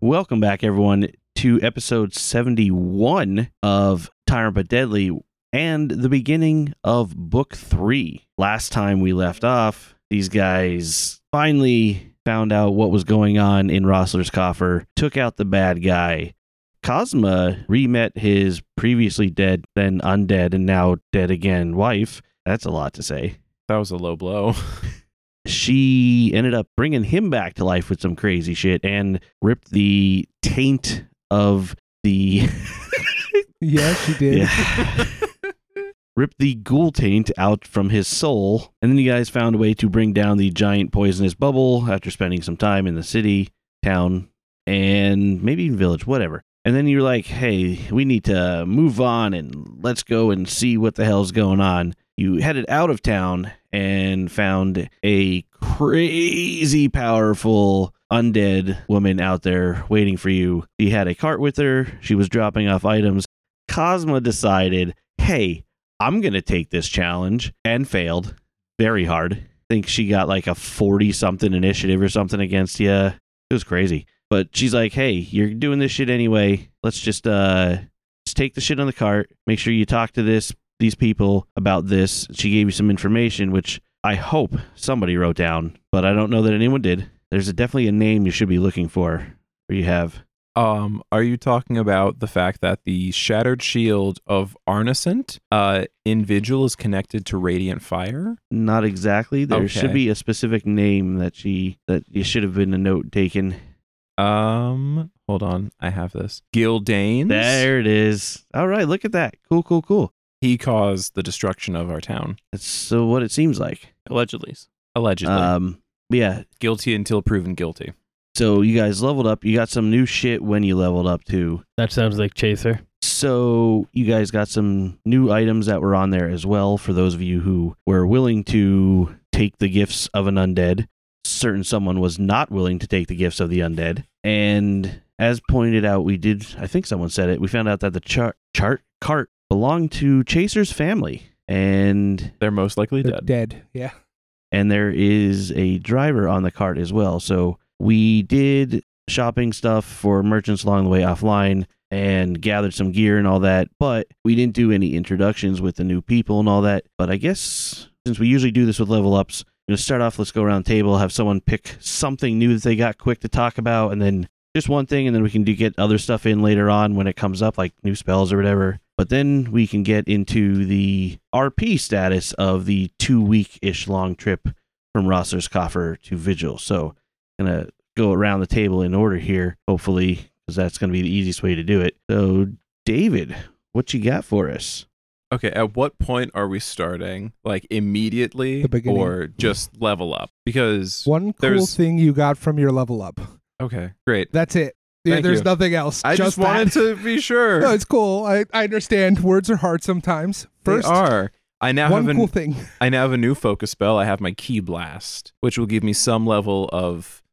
Welcome back, everyone, to episode 71 of Tyrant But Deadly and the beginning of book 3. Last time we left off, these guys finally found out what was going on in Rossler's coffer, took out the bad guy. Cosma re-met his previously dead, then undead, and now dead again wife. That's a lot to say. That was a low blow. She ended up bringing him back to life with some crazy shit and ripped the taint of the... Yeah, she did. Yeah. Ripped the ghoul taint out from his soul. And then you guys found a way to bring down the giant poisonous bubble after spending some time in the city, town, and maybe even village, whatever. And then you're like, hey, we need to move on and let's go and see what the hell's going on. You headed out of town and found a crazy powerful undead woman out there waiting for you. She had a cart with her. She was dropping off items. Cosma decided, hey, I'm going to take this challenge, and failed very hard. I think she got like a 40-something initiative or something against you. It was crazy. But she's like, hey, you're doing this shit anyway. Let's just take the shit on the cart. Make sure you talk to these people about this. She gave you some information, which I hope somebody wrote down, but I don't know that anyone did. There's definitely a name you should be looking for. Where you have. Are you talking about the fact that the shattered shield of Arnescent in Vigil is connected to Radiant Fire? Not exactly. There Okay. should be a specific name that you should have been a note taken. Hold on. I have this. Gildanes. There it is. All right, look at that. Cool. He caused the destruction of our town. That's so what it seems like. Allegedly. Yeah. Guilty until proven guilty. So you guys leveled up. You got some new shit when you leveled up too. That sounds like Chaser. So you guys got some new items that were on there as well for those of you who were willing to take the gifts of an undead. Certain someone was not willing to take the gifts of the undead. And as pointed out, I think someone said it, we found out that the cart belonged to Chaser's family. And They're most likely They're dead. dead. Yeah. and there is a driver on the cart as well. So we did shopping stuff for merchants along the way offline and gathered some gear and all that, but we didn't do any introductions with the new people and all that. But I guess since we usually do this with level ups, I'm going to start off, let's go around the table, have someone pick something new that they got quick to talk about, and then just one thing, and then we can get other stuff in later on when it comes up, like new spells or whatever. But then we can get into the RP status of the 2-week-ish long trip from Rossler's Coffer to Vigil. So I'm going to go around the table in order here, hopefully, because that's going to be the easiest way to do it. So, David, what you got for us? Okay, at what point are we starting? Like immediately The beginning. or just level up? Because One cool there's- thing you got from your level up. Okay, great. That's it. Yeah, Thank there's you. nothing else. I just that. wanted to be sure. No, it's cool. I understand. Words are hard sometimes. First, They are. I now one have cool thing. I now have a new focus spell. I have my Key Blast, which will give me some level of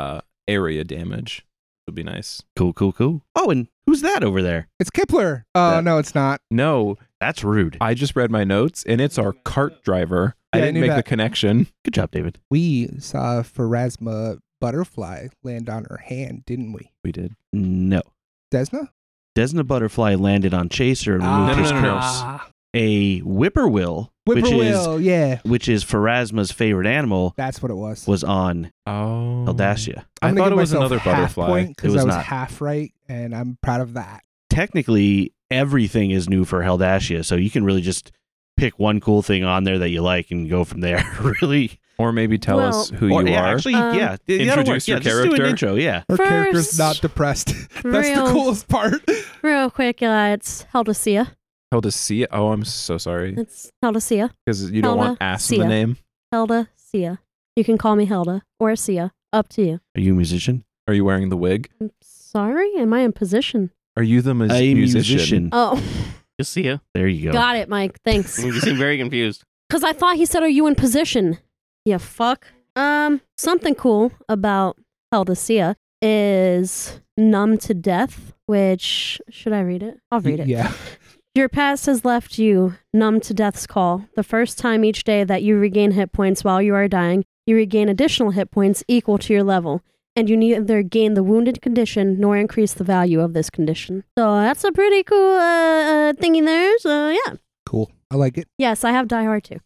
area damage. Would be nice. Cool. Oh, and who's that over there? It's Kipler. Oh, no, it's not. No, That's rude. I just read my notes, and it's our cart driver. I Yeah, I didn't knew make the that. connection. Good job, David. We saw Pharasma Butterfly land on her hand, didn't we? We did. No. Desna? Desna Butterfly landed on Chaser and removed his no. curse. A whippoorwill, Whippoorwill, yeah. which is Pharasma's favorite animal, That's what it was. was on Oh, Eldacia. I I'm gonna thought give it was myself another half butterfly. point It because was I was not. half right, and I'm proud of that. Technically, everything is new for Heldacia, so you can really just pick one cool thing on there that you like and go from there. Really. Or maybe tell us who Or, you yeah, are. actually, yeah. That'll work. Introduce your Yeah, just do an character. intro, yeah. Her character's First, not depressed. That's the real- coolest part. Real quick, it's Heldacia. Heldacia. Oh, I'm so sorry. It's Heldacia. Because you don't want ass in the Heldacia. name. Heldacia. You can call me Helda or Cia. Up to you. Are you a musician? Are you wearing the wig? I'm sorry? Am I in position? Are you the A musician. Oh, You'll see ya. There you go. got it, Mike. Thanks. You seem very confused. Because I thought he said, are you in position? Yeah, fuck. Something cool about Heldacia is numb to death, which, should I read it? I'll read it. Yeah. Your past has left you numb to death's call. The first time each day that you regain hit points while you are dying, you regain additional hit points equal to your level. and you neither gain the wounded condition nor increase the value of this condition. So that's a pretty cool thingy there. So yeah. Cool. I like it. Yes, I have Die Hard too.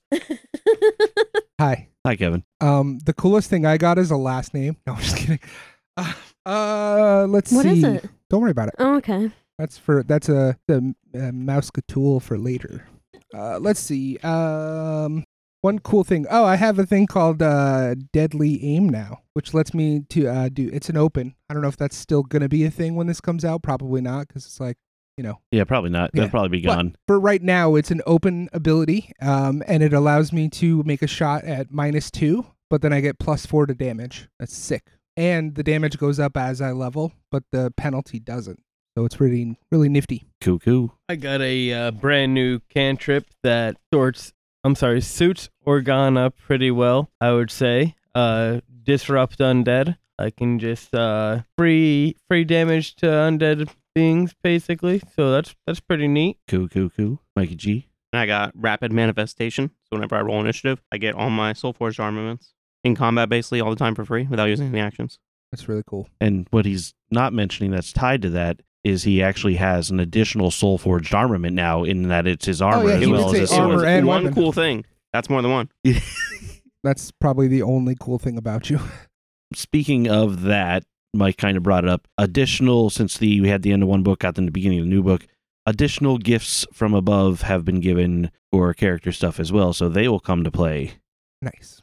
Hi. Hi, Kevin. The coolest thing I got is a last name. No, I'm just kidding. Let's see. What is it? Don't worry about it. Oh, okay. That's the Mouseketool for later. Let's see. One cool thing. Oh, I have a thing called Deadly Aim now, which lets me to do. It's an open. I don't know if that's still gonna be a thing when this comes out. Probably not, because it's like, you know. Yeah, probably not. Yeah. They'll probably be gone. But for right now, it's an open ability, and it allows me to make a shot at -2, but then I get +4 to damage. That's sick. And the damage goes up as I level, but the penalty doesn't. So it's really, really nifty. Cool. I got a brand new cantrip that suits Organa pretty well, I would say. Disrupt Undead. I can just free damage to undead beings, basically. So that's pretty neat. Cool. Mikey G. And I got Rapid Manifestation. So whenever I roll initiative, I get all my Soulforged armaments in combat basically all the time for free without using any actions. That's really cool. And what he's not mentioning that's tied to that is he actually has an additional Soulforged armament now, in that it's his armor yeah, as he well did as say his armor sword. and one weapon. cool thing. That's more than one. That's probably the only cool thing about you. Speaking of that, Mike kind of brought it up. Additional, since we had the end of one book, got them the beginning of the new book, additional gifts from above have been given for character stuff as well, so they will come to play. Nice.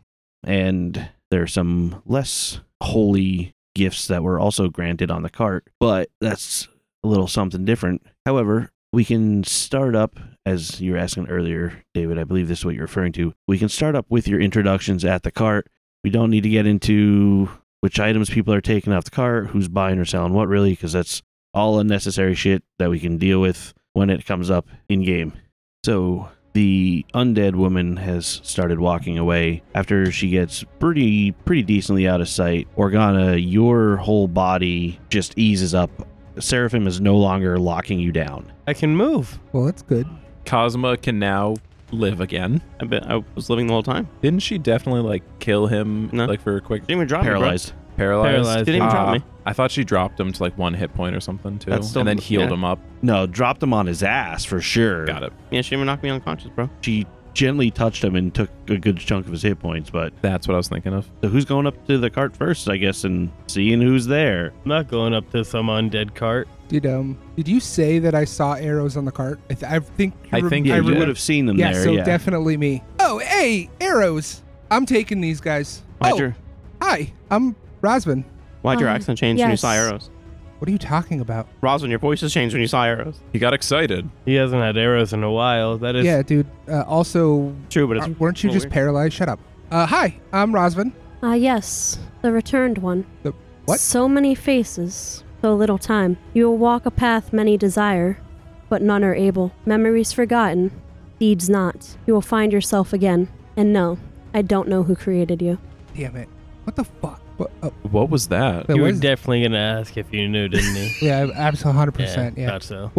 And there are some less holy gifts that were also granted on the cart, but that's a little something different. However, we can start up, as you were asking earlier, David, I believe this is what you're referring to. We can start up with your introductions at the cart. We don't need to get into which items people are taking off the cart, who's buying or selling what, really, because that's all unnecessary shit that we can deal with when it comes up in game. So the undead woman has started walking away after she gets pretty decently out of sight. Organa, your whole body just eases up. Seraphim is no longer locking you down. I can move. Well, that's good. Cosma can now live again. I was living the whole time. Didn't she definitely kill him No. for a quick Didn't even drop me, bro. Paralyzed. paralyzed? Didn't even drop me. I thought she dropped him to 1 hit point or something too, That's still- and then healed yeah. him up. No, dropped him on his ass for sure. Got it. Yeah, she didn't even knock me unconscious, bro. She gently touched him and took a good chunk of his hit points, but That's what I was thinking of. so who's going up to the cart first, I guess, and seeing who's there? I'm not going up to some undead cart. Did you say that I saw arrows on the cart? I think I think Yeah, I you did. would have seen them Yeah, there. so Yeah. definitely me. Oh, hey, arrows! I'm taking these guys. Why'd Oh, your hi, I'm Rosvin. Why'd your Hi. accent change when you Yes. saw arrows? What are you talking about? Roswin, your voice has changed when you saw arrows. He got excited. He hasn't had arrows in a while. That is Yeah, dude. Also, True, but it's weren't you a just little paralyzed? Shut up. Hi, I'm Rosvin. Yes, the returned one. The what? So many faces, so little time. You will walk a path many desire, but none are able. Memories forgotten, deeds not. You will find yourself again. And no, I don't know who created you. Damn it. What the fuck? What, What was that? That you were was- definitely gonna ask if you knew, didn't you? yeah, absolutely 100%. Yeah. Thought so.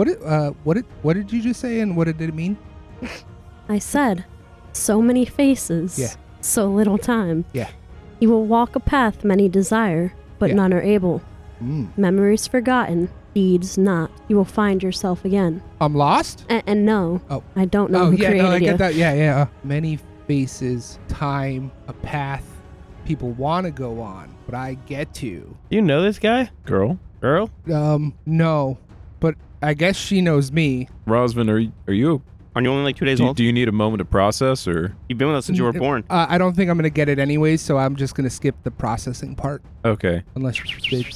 What did you just say, and what did it mean? I said, so many faces, Yeah. so little time. Yeah. You will walk a path many desire, but Yeah. none are able. Memories forgotten, deeds not. You will find yourself again. I'm lost? And no, Oh. I don't know Oh, who yeah, created no, I you. get that. Yeah. Many faces, time, a path people want to go on, but I get to. You know this guy? Girl? Girl? No, but I guess she knows me. Rosvin, are you? Aren't you only 2 days old? Do you need a moment to process, or? You've been with us since you were born. I don't think I'm going to get it anyways, so I'm just going to skip the processing part. Okay. Unless they...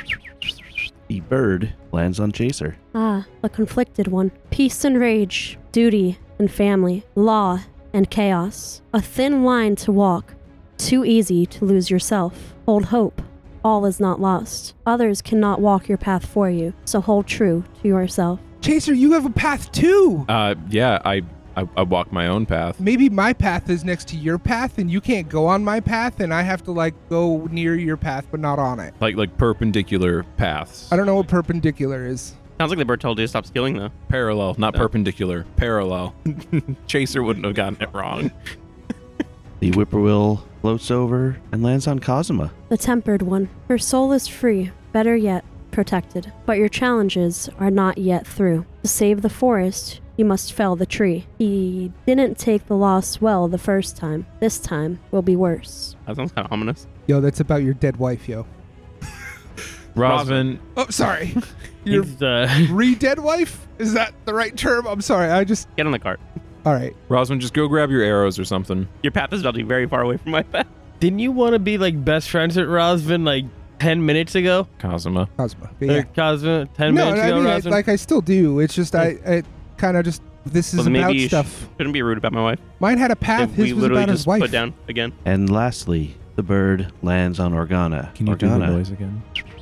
The bird lands on Chaser. Ah, the conflicted one. Peace and rage, duty and family, law and chaos. A thin line to walk, too easy to lose yourself. Hold hope. All is not lost. Others cannot walk your path for you, so hold true to yourself. Chaser, you have a path too! Yeah, I walk my own path. Maybe my path is next to your path, and you can't go on my path, and I have to, go near your path, but not on it. Like perpendicular paths. I don't know what perpendicular is. Sounds like the bird told you to stop skilling, though. Parallel, not perpendicular. Parallel. Chaser wouldn't have gotten it wrong. The whippoorwill floats over and lands on Kazuma. The tempered one. Her soul is free, better yet, protected. But your challenges are not yet through. To save the forest, you must fell the tree. He didn't take the loss well the first time. This time will be worse. That sounds kind of ominous. Yo, that's about your dead wife, yo. Rosvin, Oh, sorry. Your He's re-dead wife? Is that the right term? I'm sorry. I just... Get on the cart. All right. Rosvin, just go grab your arrows or something. Your path is about to be very far away from my path. didn't you want to be like best friends with Rosvin like 10 minutes ago? Kazuma. Cosmo. Or Yeah. Cosmo, 10 No, minutes I ago, mean, Rosvin? like I still do. It's just I kind of just... This is Well, then about maybe you stuff. Shouldn't be rude about my wife. Mine had a path. If we His was literally about his just wife. put down again. And lastly, the bird lands on Organa. Can you do Organa, the noise again?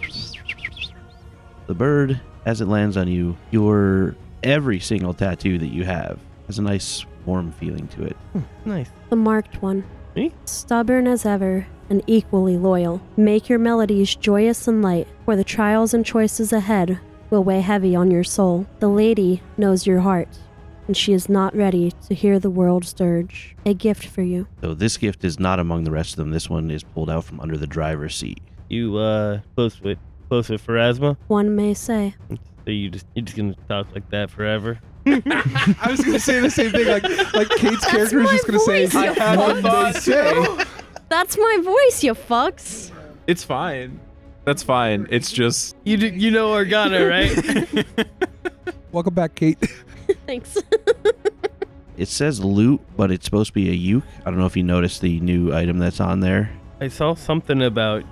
the bird, as it lands on you, every single tattoo that you have has a nice warm feeling to it. Nice. The marked one. Me? Stubborn as ever and equally loyal. Make your melodies joyous and light, for the trials and choices ahead will weigh heavy on your soul. The lady knows your heart, and she is not ready to hear the world's dirge. A gift for you. So this gift is not among the rest of them. This one is pulled out from under the driver's seat. You close with Pharasma? One may say. So you're just gonna talk like that forever? I was gonna say the same thing. Like Kate's character is my just gonna say, voice, you "I have one they say." That's my voice, you fucks. It's fine. That's fine. It's just... You know Organa, right? Welcome back, Kate. Thanks. It says loot, but it's supposed to be a uke. I don't know if you noticed the new item that's on there. I saw something about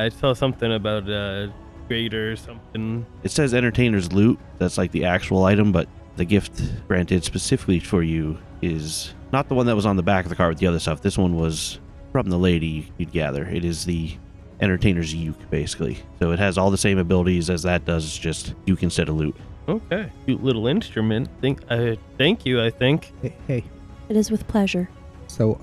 greater or something. It says entertainer's loot. That's like the actual item, but the gift granted specifically for you is not the one that was on the back of the card with the other stuff. This one was from the lady, you'd gather. It is the entertainer's uke, basically. So it has all the same abilities as that does, it's just uke instead of loot. Okay. Cute little instrument. Thank you, I think. Hey. It is with pleasure. So,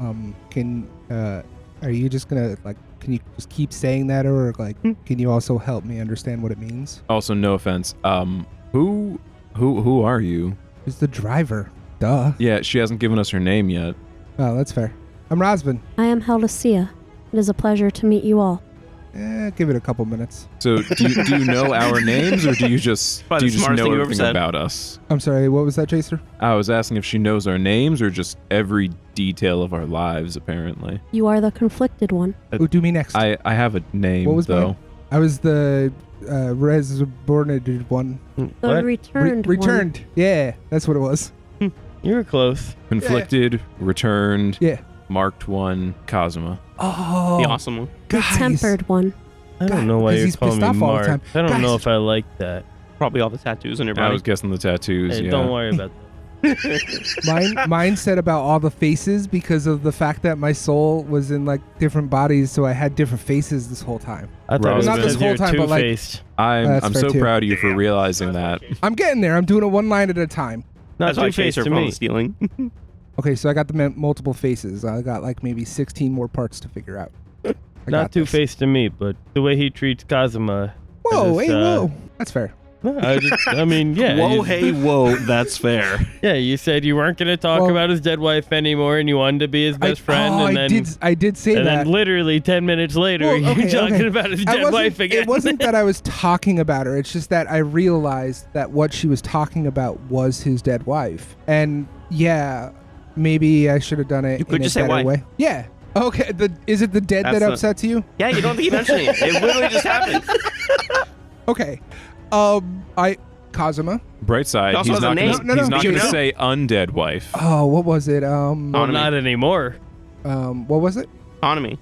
are you just gonna can you just keep saying that, or can you also help me understand what it means? Also, no offense. Who are you? Who's the driver? Duh. Yeah, she hasn't given us her name yet. Oh, that's fair. I'm Rosvin. I am Heldacia. It is a pleasure to meet you all. Give it a couple minutes. So, do you know our names, or do you just Probably the smartest know thing you ever everything said. about us? I'm sorry. What was that, Chaser? I was asking if she knows our names, or just every detail of our lives. Apparently, You are the conflicted one. Oh, do me next. I have a name. What was though. mine? I was the reborn one. The What? returned one. Returned. Yeah, that's what it was. You were close. Conflicted, returned, Yeah. marked one, Kazuma. Oh, The awesome one. The guys. tempered one. I God, don't know why 'cause you're he's calling pissed me off all the Mark. time. I don't know Guys. if I like that. Probably all the tattoos on your I body. was guessing the tattoos. Hey, yeah. don't worry about Mine said about all the faces because of the fact that my soul was in different bodies, so I had different faces this whole time. that. I thought it was Not this because whole you're time, but, two-faced. That's I'm fair so too. proud of you for realizing that. I'm getting there. I'm doing it one line at a time. Not That's why two-faced Chaser to phone me. stealing. Okay, so I got the multiple faces. I got maybe 16 more parts to figure out. I Not got this. two-faced to me, but the way he treats Kazuma. Whoa, I just, hey, whoa. That's fair. No, I mean, yeah. Whoa, you- hey, whoa, that's fair. Yeah, you said you weren't going to talk Well- about his dead wife anymore, and you wanted to be his best friend, and then I did say and that. then literally 10 minutes later, Well, you're okay, talking okay. about his I dead wasn't- wife again. It wasn't that I was talking about her. It's just that I realized that what she was talking about was his dead wife. And yeah, maybe I should have done it You could in just a say better wife. way. Yeah. Okay. Is it the dead That's that the- upsets you? Yeah, you don't have to keep mentioning it. It literally just happened. Okay. Kazuma. Bright side, He also he's has a not name. gonna, No, he's not you gonna know. say undead wife. Oh, what was it? Well, not anymore. What was it? Autonomy.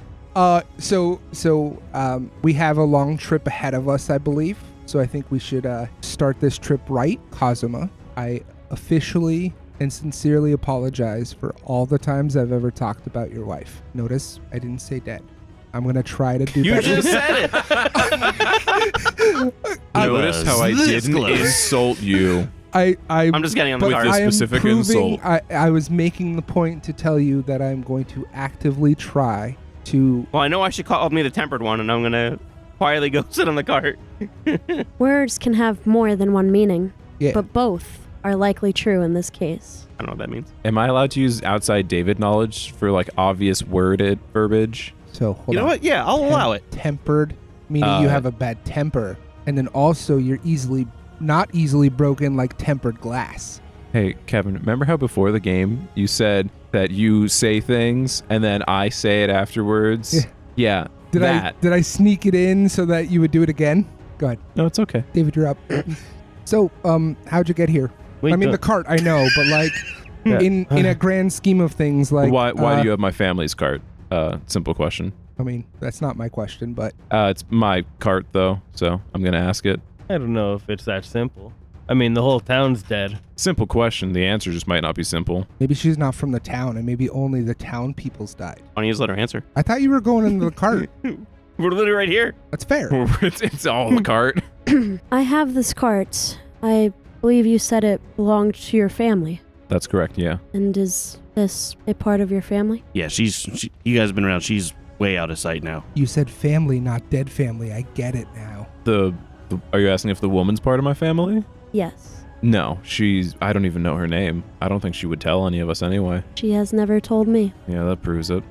We have a long trip ahead of us, I believe. So I think we should start this trip right. Kazuma, I officially and sincerely apologize for all the times I've ever talked about your wife. Notice I didn't say dead. I'm going to try to do You better. just said it. Notice how I this didn't close. insult you. I'm just getting on the With card. this I am specific proving, insult. I was making the point to tell you that I'm going to actively try to... Well, I know I should call me the tempered one, and I'm gonna quietly go sit on the cart. Words can have more than one meaning, Yeah. but both are likely true in this case. I don't know what that means. Am I allowed to use outside David knowledge for obvious worded verbiage? So hold You know on. what? Yeah, I'll allow it. Tempered, meaning you have a bad temper, and then also you're not easily broken like tempered glass. Hey, Kevin, remember how before the game you said that you say things and then I say it afterwards? Yeah. Did I sneak it in so that you would do it again? Go ahead, No, it's okay. David, you're up. So, how'd you get here? Wait, I mean, the cart, I know, but like in a grand scheme of things, like why do you have my family's cart? Simple question. I mean, that's not my question, but It's my cart though, so I'm gonna ask it. I don't know if it's that simple. I mean, the whole town's dead. Simple question. The answer just might not be simple. maybe she's not from the town, and maybe only the town people's died. Why don't you just let her answer? I thought you were going into the cart. We're literally right here. That's fair. it's all the cart. I have this cart. I believe you said it belonged to your family. That's correct. Yeah. And is this a part of your family? Yeah, you guys have been around. She's way out of sight now. You said family, not dead family. I get it now. Are you asking if the woman's part of my family? Yes. No, I don't even know her name. I don't think she would tell any of us anyway. She has never told me. Yeah, that proves it.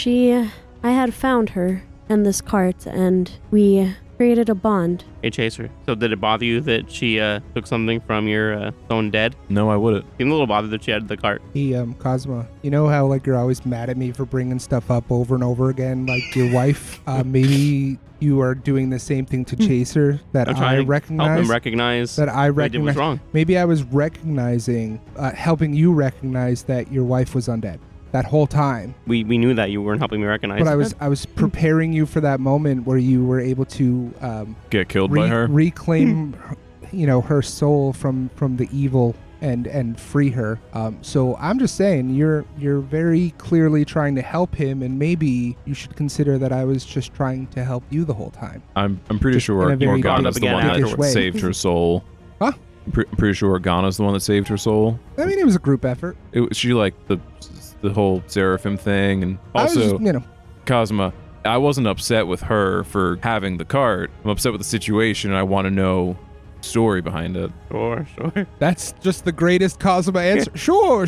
I had found her and this cart, and we created a bond. Hey, Chaser. So did it bother you that she took something from your own dead? No, I wouldn't. Seemed a little bothered that she had the cart. Hey, Cosma, you know how like you're always mad at me for bringing stuff up over and over again, like your wife? Maybe you are doing the same thing to Chaser that I'm I trying to recognize. help him recognize That I what he did was recognize. wrong. Maybe I was recognizing, helping you recognize that your wife was undead that whole time. We knew that you weren't helping me recognize. But it. I was preparing you for that moment where you were able to Get killed by her? reclaim, her soul from the evil and free her. So I'm just saying you're very clearly trying to help him, and maybe you should consider that I was just trying to help you the whole time. I'm pretty Just sure in a very Morgana's the one dickish that way. saved her soul. Huh? I'm pretty sure Morgana's the one that saved her soul. I mean, it was a group effort. She liked the whole Seraphim thing, and I was also just, Cosma. I wasn't upset with her for having the cart. I'm upset with the situation, and I want to know the story behind it. Sure. that's just the greatest Cosma answer. Sure.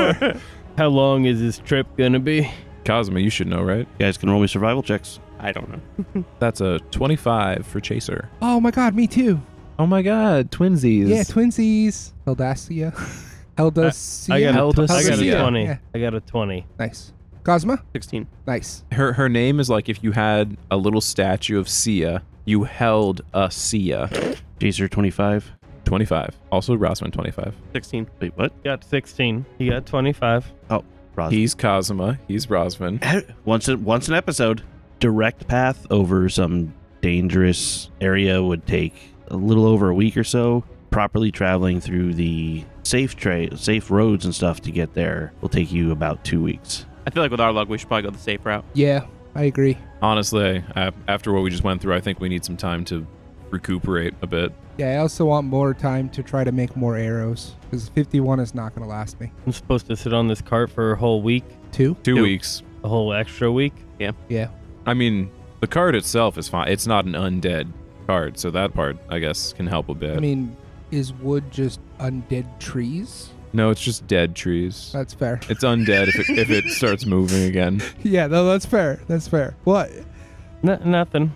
How long is this trip gonna be? Cosma, you should know, right? You guys can roll me survival checks. I don't know. That's a 25 for Chaser. Oh my God, me too. Oh my God, twinsies. Yeah, twinsies. Eldacia. Eldacia. I got a Eldacia. 20. Yeah. I got a 20. Nice. Cosma? 16. Nice. Her name is like if you had a little statue of Sia, you held a Sia. Chaser 25. 25. Also Rosman 25. 16. Wait, what? Got 16. He got 25. Ross. He's Cosma. He's Rosman. once an episode. Direct path over some dangerous area would take a little over a week or so. Properly traveling through the safe roads and stuff to get there will take you about 2 weeks. I feel like with our luck, we should probably go the safe route. Yeah, I agree. Honestly, after what we just went through, I think we need some time to recuperate a bit. Yeah, I also want more time to try to make more arrows, because 51 is not going to last me. I'm supposed to sit on this cart for a whole week, 2? 2 Nope. weeks. a whole extra week. Yeah. I mean, the card itself is fine. It's not an undead card, so that part, I guess, can help a bit. I mean, is wood just undead trees? no, it's just dead trees. That's fair. It's undead if it starts moving again. Yeah, no, that's fair. That's fair. What? Nothing.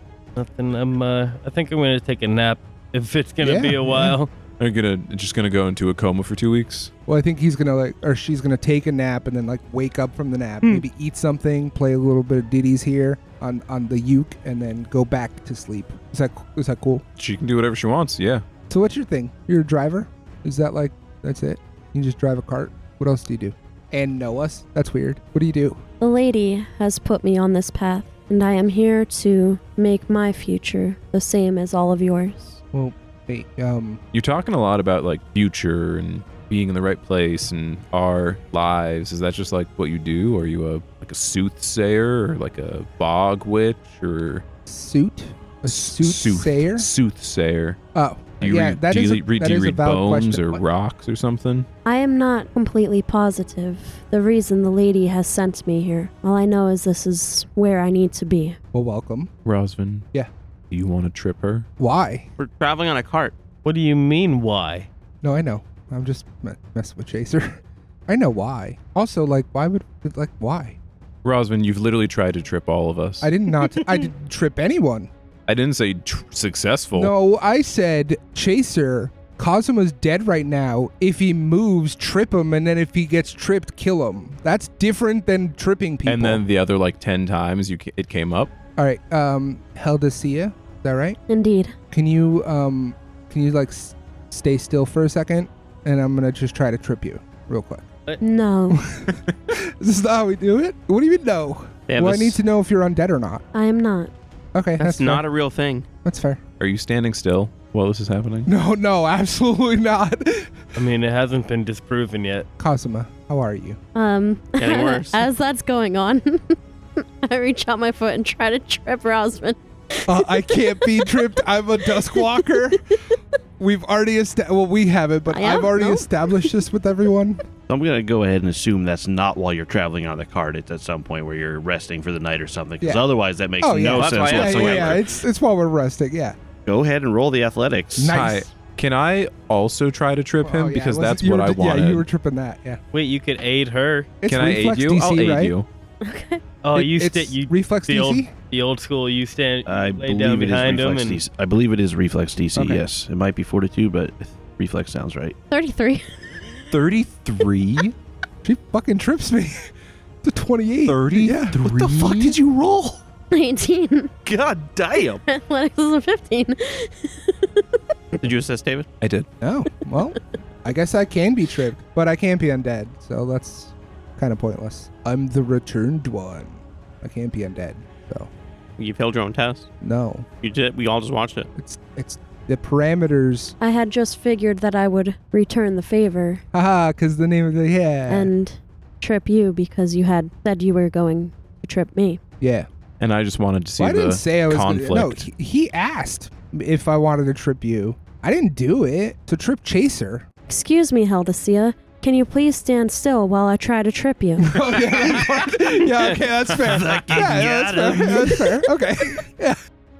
I think I'm gonna take a nap if it's gonna be Yeah, a while. Are you just gonna go into a coma for 2 weeks? Well, I think he's going to or she's going to take a nap and then wake up from the nap, maybe eat something, play a little bit of ditties here on the uke, and then go back to sleep. Is that cool? She can do whatever she wants. Yeah. So what's your thing? You're a driver? Is that that's it? You just drive a cart? What else do you do? And know us? That's weird. What do you do? The lady has put me on this path, and I am here to make my future the same as all of yours. Well, hey, You're talking a lot about future and being in the right place and our lives. Is that just what you do? Are you a soothsayer or a bog witch or suit? A soothsayer? Soothsayer. Oh, Do you yeah, read, that do is you a, read, that do you is a read valid bones question. or What? rocks or something? I am not completely positive the reason the lady has sent me here. All I know is this is where I need to be. Well, welcome. Rosvin. Yeah. Do you want to trip her? Why? We're traveling on a cart. What do you mean, why? No, I know. I'm just messing with Chaser. I know why. Also, why would why? Rosman, you've literally tried to trip all of us. I didn't trip anyone. I didn't say successful. No, I said, Chaser, Kazuma's dead right now. If he moves, trip him, and then if he gets tripped, kill him. That's different than tripping people. And then the other 10 times it came up. All right, Heldacia, is that right? Indeed. Can you stay still for a second? And I'm gonna just try to trip you real quick. No. Is this not how we do it? What do you mean no? Yeah, Well, I need to know if you're undead or not. I am not. Okay, That's fair. not a real thing. That's fair. Are you standing still while this is happening? No, absolutely not. I mean, it hasn't been disproven yet. Kazuma, how are you? Getting worse. As that's going on, I reach out my foot and try to trip Rosman. I can't be tripped. I'm a Duskwalker. We've already we haven't, but Yeah? I've already No? established this with everyone. I'm going to go ahead and assume that's not while you're traveling on the cart. It's at some point where you're resting for the night or something. Because Yeah. otherwise that makes Oh, yeah. no That's sense why I asked whatsoever. Yeah, it's while we're resting. Yeah. Go ahead and roll the athletics. Nice. Hi. Can I also try to trip him? Oh, yeah, Because wasn't- that's you what were- I wanted. Yeah, you were tripping that. Yeah. Wait, you could aid her. It's Can I aid reflex you? DC, I'll aid right? you. Okay. Oh, you It's you reflex the old, DC. the old school. You stand, I lay believe down it is behind him, reflex and DC. I believe it is reflex DC, Okay. yes. It might be fortitude, but reflex sounds right. 33. 33? She fucking trips me. It's a 28. 33? Yeah. What the fuck did you roll? 19. God damn. Athletics is a 15. Did you assist, David? I did. Oh, well, I guess I can be tripped, but I can't be undead, so that's kind of pointless. I'm the returned one. I can't be undead, so You failed your own test. no. You did. We all just watched it. It's the parameters. I had just figured that I would return the favor Haha, because the name of the and trip you because you had said you were going to trip me. yeah. And I just wanted to see Well, I didn't the say I was conflict. Gonna, no, he asked if I wanted to trip you. I didn't do it. To trip Chaser. Excuse me, Heldacia. Can you please stand still while I try to trip you? Oh, yeah, okay, that's fair. Yeah, that's fair. Okay. Yeah.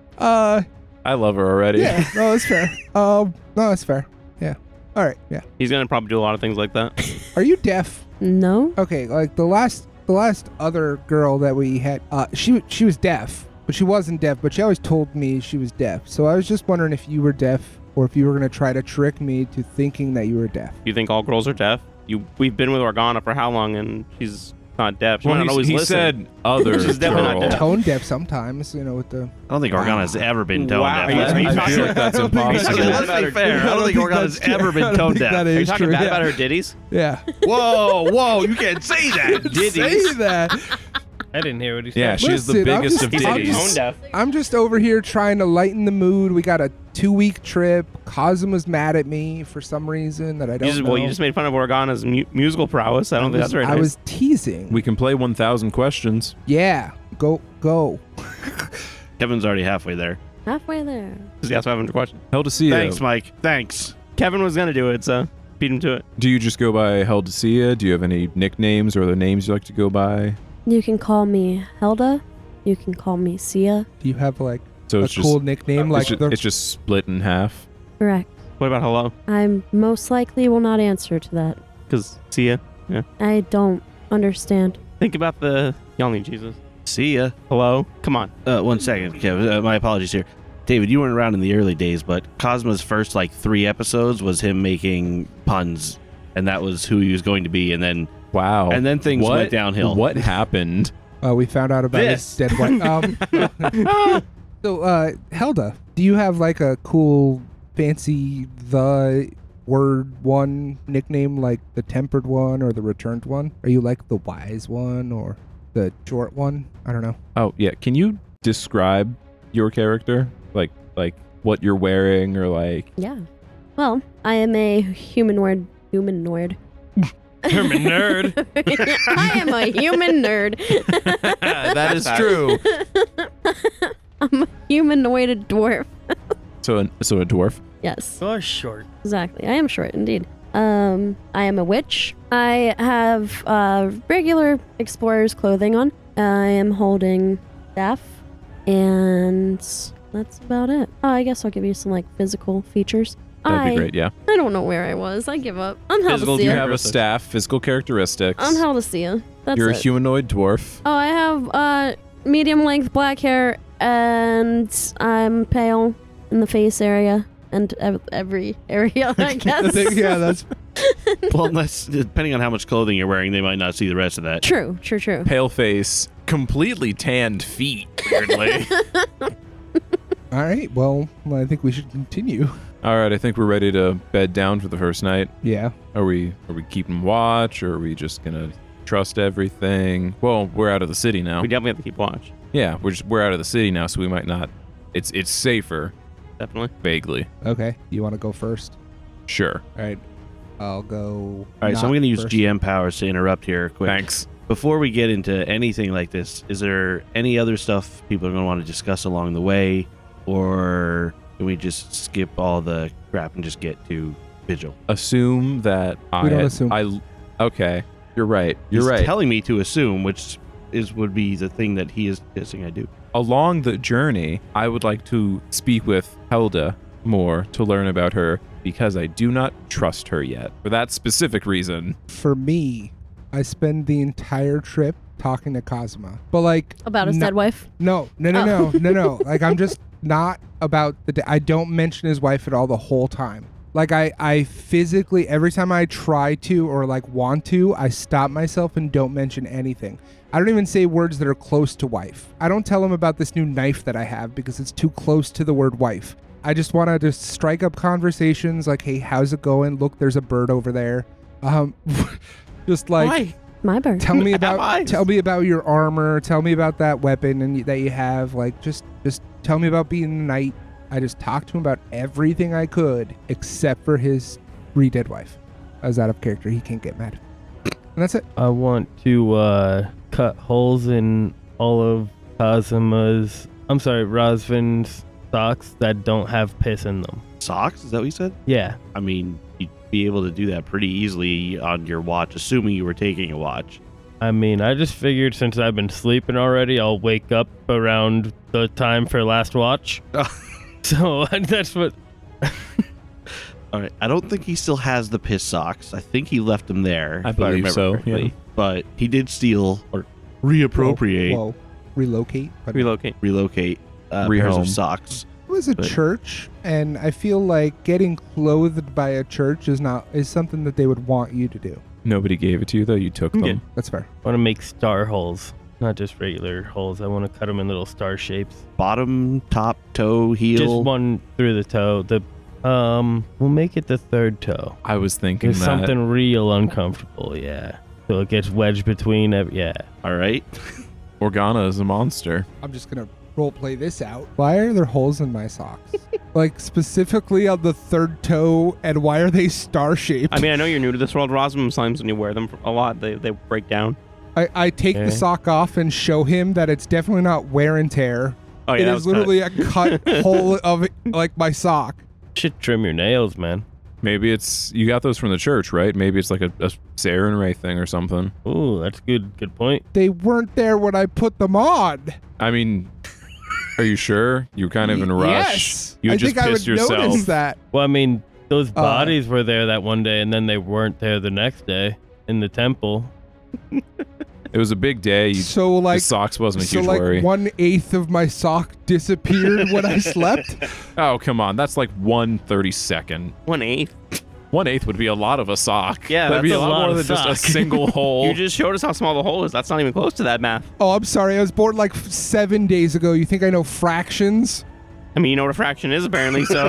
I love her already. Yeah, no, that's fair. No, that's fair. Yeah. All right, yeah. He's gonna probably do a lot of things like that. Are you deaf? No? Okay, like the last other girl that we had, she was deaf, but she wasn't deaf, but she always told me she was deaf. So I was just wondering if you were deaf or if you were going to try to trick me to thinking that you were deaf. You think all girls are deaf? We've been with Organa for how long, and she's not deaf. She Well, might not always he listen. said other She's definitely not girl. deaf. Tone deaf sometimes, with the... I don't think Organa's ever been tone Wow. deaf. Are you I talking feel like that's I don't think that's impossible. Let's be fair. I don't think Organa's ever been tone deaf. Are you is talking true. bad Yeah. about her ditties? Yeah. Whoa, you can't say that. Say that. I didn't hear what he said. Yeah, she is the Listen, I'm biggest just- of He said I'm he's just- tone deaf. I'm just over here trying to lighten the mood. We got a 2-week trip. Kazuma's mad at me for some reason that I don't know. Well, you just made fun of Organa's musical prowess. I don't think that's very I nice. was teasing. We can play 1,000 questions. Yeah. Go. Kevin's already halfway there. Halfway there. Because he asked 500 questions. Held to see Thanks, Mike. Thanks. Kevin was gonna do it, so beat him to it. Do you just go by Held to see ya? Do you have any nicknames or other names you like to go by? You can call me Helda. You can call me Sia. Do you have like So a it's cool just nickname like it's just split in half. Correct. What about hello? I most likely will not answer to that. Because see ya. I don't understand. Think about y'all need Jesus. See ya. Hello? Come on. 1 second, Kevin. My apologies here. David, you weren't around in the early days, but Cosmo's first 3 episodes was him making puns, and that was who he was going to be, and then Wow. and then things went downhill. What happened? we found out about his This. dead wife. So Helda, do you have like a cool fancy the word one nickname like the tempered one or the returned one? Are you like the wise one or the short one? I don't know. Oh, yeah. Can you describe your character? Like what you're wearing or like Yeah. Well, I am a humanoid. Herman nerd. I am a human nerd. that is true. I'm a humanoid dwarf. So a dwarf. Yes, You're short. exactly. I am short indeed. I am a witch. I have regular explorer's clothing on. I am holding staff, and that's about it. Oh, I guess I'll give you some physical features. That'd be great, yeah. I don't know where I was. I give up. I'm Physical You Heldacia. have a staff, physical characteristics. I'm Heldacia. That's You're it. a humanoid dwarf. Oh, I have medium length black hair, and I'm pale in the face area and every area, I guess. Yeah, that's Well, unless, depending on how much clothing you're wearing, they might not see the rest of that. True. Pale face, completely tanned feet, weirdly. all right. Well, I think we should continue. All right, I think we're ready to bed down for the first night. Yeah. Are we keeping watch, or are we just gonna trust everything? Well, we're out of the city now. We definitely have to keep watch. Yeah, we're out of the city now, so we might not. It's safer, Definitely. vaguely. Okay. You want to go first? Sure. All right. I'll go. All right, so I'm going to use first. GM powers to interrupt here quick. Thanks. Before we get into anything like this, is there any other stuff people are going to want to discuss along the way, or can we just skip all the crap and just get to Vigil? Assume that We don't assume. Okay, you're right. You're He's right. telling me to assume, which would be the thing that he is suggesting I do. Along the journey, I would like to speak with Helda more to learn about her because I do not trust her yet. For that specific reason. For me, I spend the entire trip talking to Cosma, but like About his no- dead wife. No. Like I'm just not about I don't mention his wife at all the whole time. Like I physically, every time I try to or like want to, I stop myself and don't mention anything. I don't even say words that are close to wife. I don't tell him about this new knife that I have because it's too close to the word wife. I just want to just strike up conversations like, hey, how's it going? Look, there's a bird over there. Just like, Why? My bird. tell me Have about eyes. your armor. Tell me about that weapon that you have. Like, just tell me about being a knight. I just talked to him about everything I could except for his re-dead wife. I was out of character. He can't get mad. And that's it. I want to cut holes in all of Rosvin's socks that don't have piss in them. Socks? Is that what you said? Yeah. I mean, you'd be able to do that pretty easily on your watch, assuming you were taking a watch. I mean, I just figured since I've been sleeping already, I'll wake up around the time for last watch. So that's what. All right. I don't think he still has the piss socks. I think he left them there. I if believe remember so, correctly. yeah. But he did steal or reappropriate, Whoa. Relocate. But Relocate. relocate pairs Rehome. of socks. it was a But- church, and I feel like getting clothed by a church is something that they would want you to do. Nobody gave it to you, though. You took them. Yeah. That's fair. I want to make star holes, not just regular holes. I want to cut them in little star shapes. Bottom, top, toe, heel. Just one through the toe. We'll make it the third toe. I was thinking There's that. something real uncomfortable. Yeah. So it gets wedged between. Yeah. All right. Organa is a monster. I'm just gonna role play this out. Why are there holes in my socks? Like specifically on the third toe, and why are they star shaped? I mean, I know you're new to this world, Rosman. Sometimes when you wear them a lot, they break down. I take Okay. the sock off and show him that it's definitely not wear and tear. Oh yeah, It that is was literally a cut hole of it, like my sock. Should trim your nails, man. Maybe it's you got those from the church, right? Maybe it's like a Saren Ray thing or something. Ooh, that's good. Good point. They weren't there when I put them on. I mean, are you sure? You were kind of in a rush. Yes. You I just think I pissed would yourself. notice that. Well, I mean, those bodies were there that one day, and then they weren't there the next day in the temple. It was a big day. So The like, socks wasn't a so huge like worry. 1/8 of my sock disappeared when I slept. Oh, come on. That's like 1/32. 1/8. 1/8 would be a lot of a sock. Yeah, That'd be that's a a lot lot more of than just a sock. single hole. You just showed us how small the hole is. That's not even close to that math. Oh, I'm sorry. I was born like 7 days ago. You think I know fractions? I mean, you know what a fraction is, apparently. So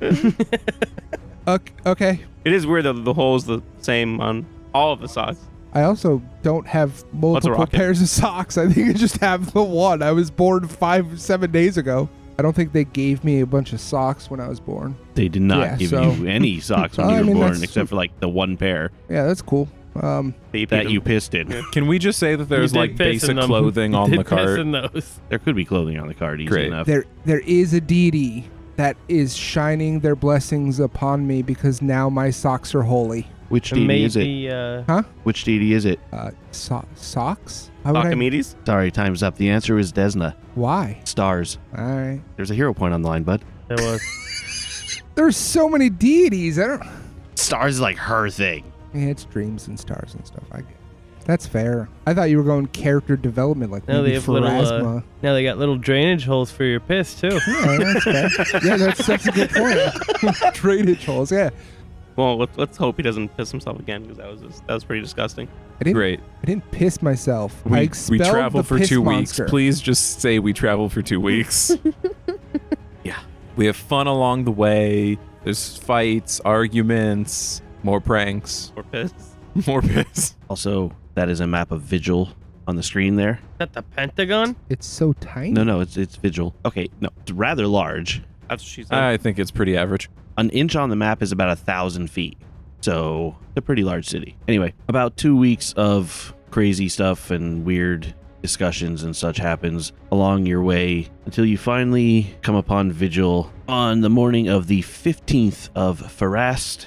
Okay. it is weird that the hole is the same on all of the socks. I also don't have multiple rocket? pairs of socks. I think I just have the one. I was born 7 days ago. I don't think they gave me a bunch of socks when I was born. They did not Yeah, give so- you any socks when I you were mean, born, that's- except for like the one pair Yeah, that's cool. that you pissed in. Can we just say that there's You did like piss in basic them. clothing You on did the piss cart? in those. There could be clothing on the card easy Great. enough. there is a deity that is shining their blessings upon me because now my socks are holy. Which And deity is it? maybe, Which deity is it? Socks? Why would I- Archimedes? Sorry, time's up. The answer is Desna. Why? Stars. All right. There's a hero point on the line, bud. there was. There's so many deities. I don't. Stars is like her thing. Yeah, it's dreams and stars and stuff. I get. That's fair. I thought you were going character development, like No, maybe they have little, Pharasma. Now they got little drainage holes for your piss too. Yeah, that's fair. Yeah, that's such a good point. Drainage holes, yeah. Well, let's hope he doesn't piss himself again, because that was pretty disgusting. Great. I didn't piss myself. I We expelled traveled the for piss 2 monster. weeks. Please just say we traveled for 2 weeks. Yeah. We have fun along the way. There's fights, arguments, more pranks, Or piss. more piss. Also, that is a map of Vigil on the screen there. Is that the Pentagon? It's so tiny. No, it's Vigil. Okay, no, it's rather large. That's what she said. I think it's pretty average. An inch on the map is about 1,000 feet. So, it's a pretty large city. Anyway, about 2 weeks of crazy stuff and weird discussions and such happens along your way until you finally come upon Vigil on the morning of the 15th of Farast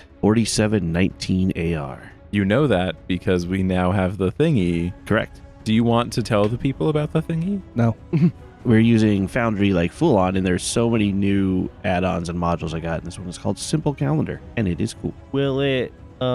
4719 AR. You know that because we now have the thingy. Correct. Do you want to tell the people about the thingy? No. We're using Foundry like full on, and there's so many new add-ons and modules I got. And this one is called Simple Calendar, and it is cool. Will it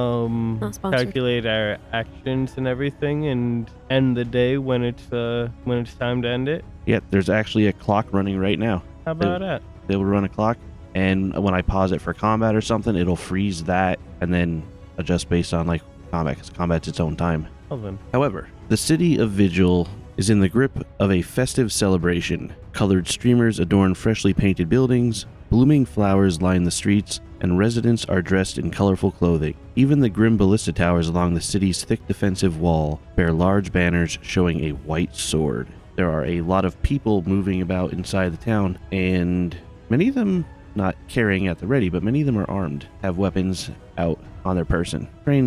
Not sponsored. calculate our actions and everything and end the day when it's time to end it? Yeah, there's actually a clock running right now. How about that? They will run a clock, and when I pause it for combat or something, it'll freeze that and then adjust based on like combat, because combat's its own time. Well then. However, the city of Vigil is in the grip of a festive celebration. Colored streamers adorn freshly painted buildings, blooming flowers line the streets, and residents are dressed in colorful clothing. Even the grim ballista towers along the city's thick defensive wall bear large banners showing a white sword. There are a lot of people moving about inside the town, and many of them not carrying at the ready, but many of them are armed, have weapons out on their person.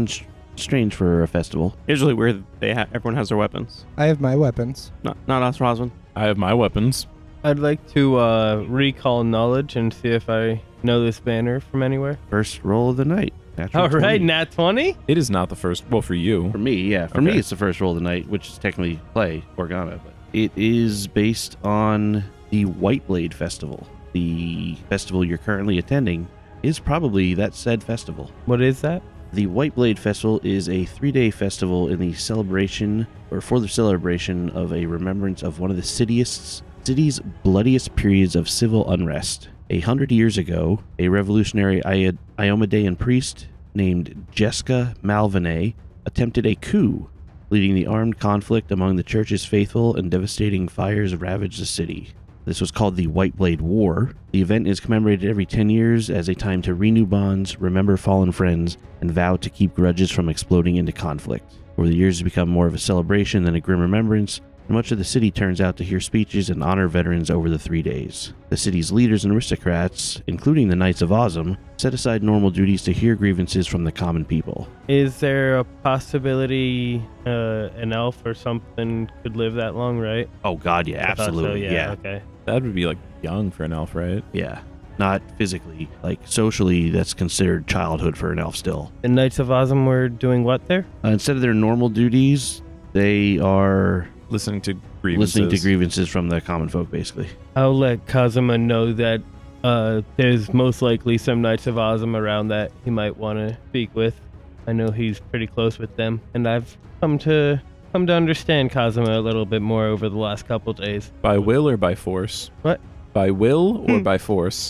Strange for a festival. Usually weird everyone has their weapons. I have my weapons. Not us, Roswin. I have my weapons. I'd like to recall knowledge and see if I know this banner from anywhere. First roll of the night. Natural All right, 20. nat 20? It is not the first. Well, for you. For me, yeah. For me, Okay. it's the first roll of the night, which is technically play Organa, but it is based on the Whiteblade Festival. The festival you're currently attending is probably that said festival. What is that? The Whiteblade Festival is a 3-day festival in the celebration, or for the celebration of a remembrance of one of the city's bloodiest periods of civil unrest. 100 years ago, a revolutionary Iomedean priest named Jeska Malvinae attempted a coup, leading the armed conflict among the church's faithful, and devastating fires ravaged the city. This was called the Whiteblade War. The event is commemorated every 10 years as a time to renew bonds, remember fallen friends, and vow to keep grudges from exploding into conflict. Over the years, it's become more of a celebration than a grim remembrance, and much of the city turns out to hear speeches and honor veterans over the 3 days. The city's leaders and aristocrats, including the Knights of Ozum, set aside normal duties to hear grievances from the common people. Is there a possibility an elf or something could live that long, right? Oh god, yeah, I thought so, absolutely, yeah. Okay. That would be like young for an elf, right? Yeah. Not physically, like socially, that's considered childhood for an elf still. The Knights of Ozum were doing what there? Instead of their normal duties, they are Listening to grievances. listening to grievances from the common folk, basically. I'll let Kazuma know that there's most likely some Knights of Ozum around that he might want to speak with. I know he's pretty close with them, and I've come to understand Kazuma a little bit more over the last couple days. By will or by force? What? By will or by force?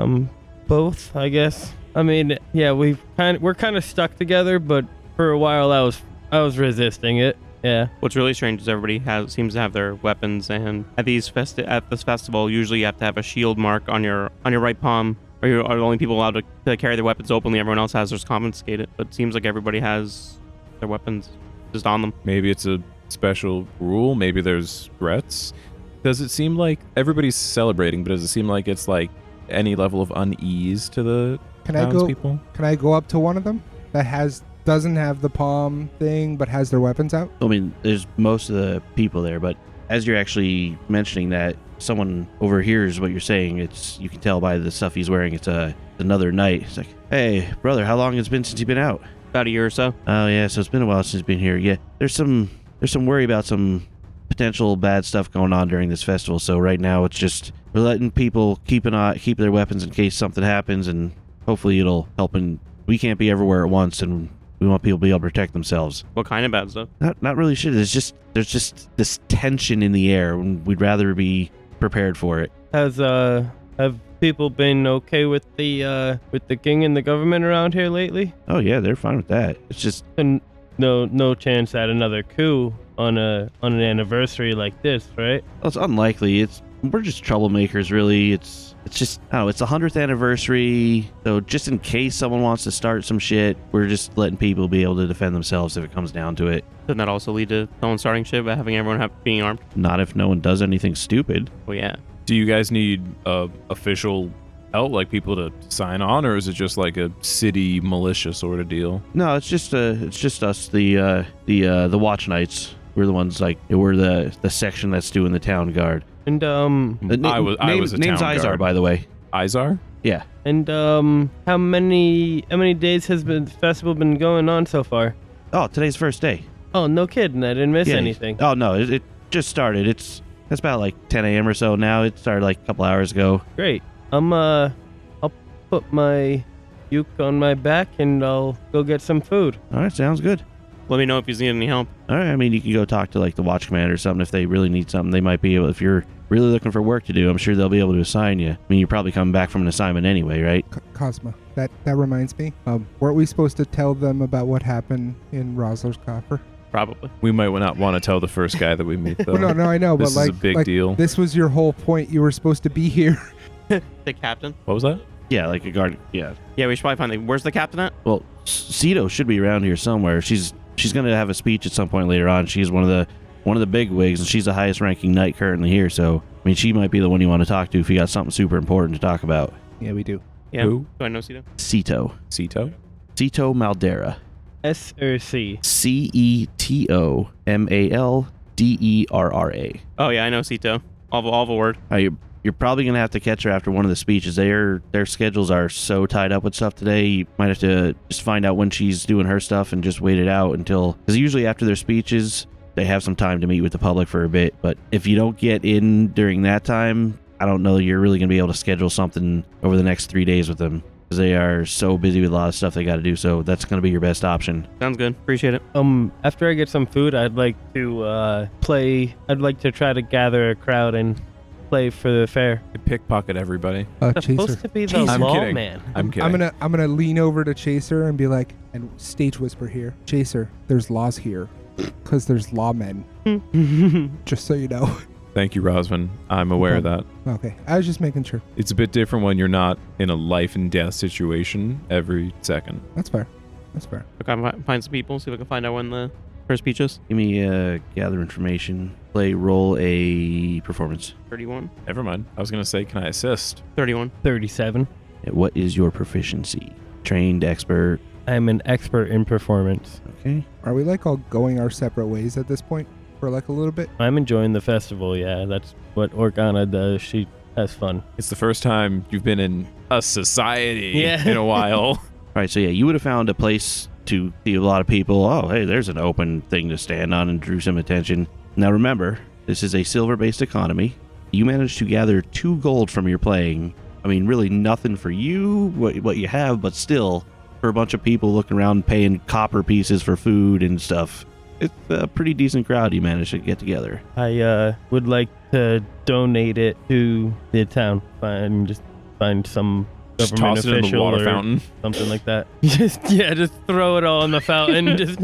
Both, I guess. I mean, yeah, we're kind of stuck together, but for a while I was resisting it. Yeah. What's really strange is everybody seems to have their weapons, and at this festival, usually you have to have a shield mark on your right palm, or you are the only people allowed to carry their weapons openly. Everyone else has theirs confiscated, but it seems like everybody has their weapons just on them. Maybe it's a special rule. Maybe there's threats. Does it seem like everybody's celebrating, but does it seem like it's like any level of unease to the townspeople? Can I go up to one of them that doesn't have the palm thing but has their weapons out? I mean, there's most of the people there, but as you're actually mentioning that, someone overhears what you're saying. You can tell by the stuff he's wearing. It's another knight. It's like, hey, brother, how long has it been since you've been out? About a year or so. Oh yeah, so it's been a while since he's been here. Yeah, there's some worry about some potential bad stuff going on during this festival. So right now it's just we're letting people keep their weapons in case something happens, and hopefully it'll help. And we can't be everywhere at once, and We want people to be able to protect themselves. What kind of bad stuff? Not really shit. There's just this tension in the air, and we'd rather be prepared for it. Have people been okay with the king and the government around here lately? Oh yeah, they're fine with that. It's just And no chance at another coup on an anniversary like this, right? it's unlikely. We're just troublemakers, really. It's just, I don't know, it's the 100th anniversary, so just in case someone wants to start some shit, we're just letting people be able to defend themselves if it comes down to it. Doesn't that also lead to someone starting shit by having everyone being armed? Not if no one does anything stupid. Well, yeah. Do you guys need official help, like people to sign on, or is it just like a city militia sort of deal? No, it's just us, the Watch Knights. We're the ones, like, we're the section that's doing the town guard. And I was a name's town Izar, guard. by the way. Izar? Yeah. And how many days has the festival been going on so far? Oh, today's first day. Oh, no kidding! I didn't miss Yeah. anything. Oh no, it just started. It's about like 10 a.m. or so now. It started like a couple hours ago. Great. I'll put my uke on my back and I'll go get some food. All right, sounds good. Let me know if you need any help. All right, I mean, you can go talk to like the watch commander or something if they really need something. They might be able, if you're really looking for work to do, I'm sure they'll be able to assign you. I mean, you're probably coming back from an assignment anyway, right? Cosmo, that reminds me. Weren't we supposed to tell them about what happened in Rosler's copper? Probably. We might not want to tell the first guy that we meet, though. Well, no, I know, This but is like a big deal. This was your whole point. You were supposed to be here. The captain? What was that? Yeah, like a guard. Yeah. Yeah, we should probably find where's the captain at? Well, Cito should be around here somewhere. She's gonna have a speech at some point later on. She's one of the big wigs, and she's the highest ranking knight currently here. So, I mean, she might be the one you want to talk to if you got something super important to talk about. Yeah, we do. Yeah. Who? Do I know Cito? Cito Cito? Maldera. S or C? Ceto Maldera. Oh yeah, I know Cito. All of a word. You're probably gonna have to catch her after one of the speeches. Their schedules are so tied up with stuff today. You might have to just find out when she's doing her stuff and just wait it out until, because usually after their speeches they have some time to meet with the public for a bit. But if you don't get in during that time, I don't know you're really gonna be able to schedule something over the next 3 days with them, because they are so busy with a lot of stuff they got to do. So that's gonna be your best option. Sounds good. Appreciate it. After I get some food, I'd like to play. I'd like to try to gather a crowd and play for the fair. Pickpocket everybody. I'm Chaser. supposed to be the I'm kidding. lawman. I'm kidding. I'm gonna lean over to Chaser and be like, and stage whisper here, Chaser, there's laws here, because there's lawmen. Just so you know. Thank you, Rosman. I'm aware of that. Okay, I was just making sure. It's a bit different when you're not in a life and death situation every second. That's fair. That's fair. Okay, find some people. See if I can find out when the first speech is. Give me gather information. Roll a performance. 31. Never mind. I was going to say, can I assist? 31. 37. What is your proficiency? Trained, expert. I'm an expert in performance. Okay. Are we like all going our separate ways at this point for like a little bit? I'm enjoying the festival. Yeah, that's what Organa does. She has fun. It's the first time you've been in a society Yeah. in a while. All right. So yeah, you would have found a place to see a lot of people. Oh, hey, there's an open thing to stand on, and drew some attention. Now remember, this is a silver-based economy. You managed to gather 2 gold from your playing. I mean, really nothing for you, what you have, but still, for a bunch of people looking around paying copper pieces for food and stuff, it's a pretty decent crowd you managed to get together. I would like to donate it to the town. Find some Just government toss it in the official water or fountain. something like that. Just throw it all in the fountain. Just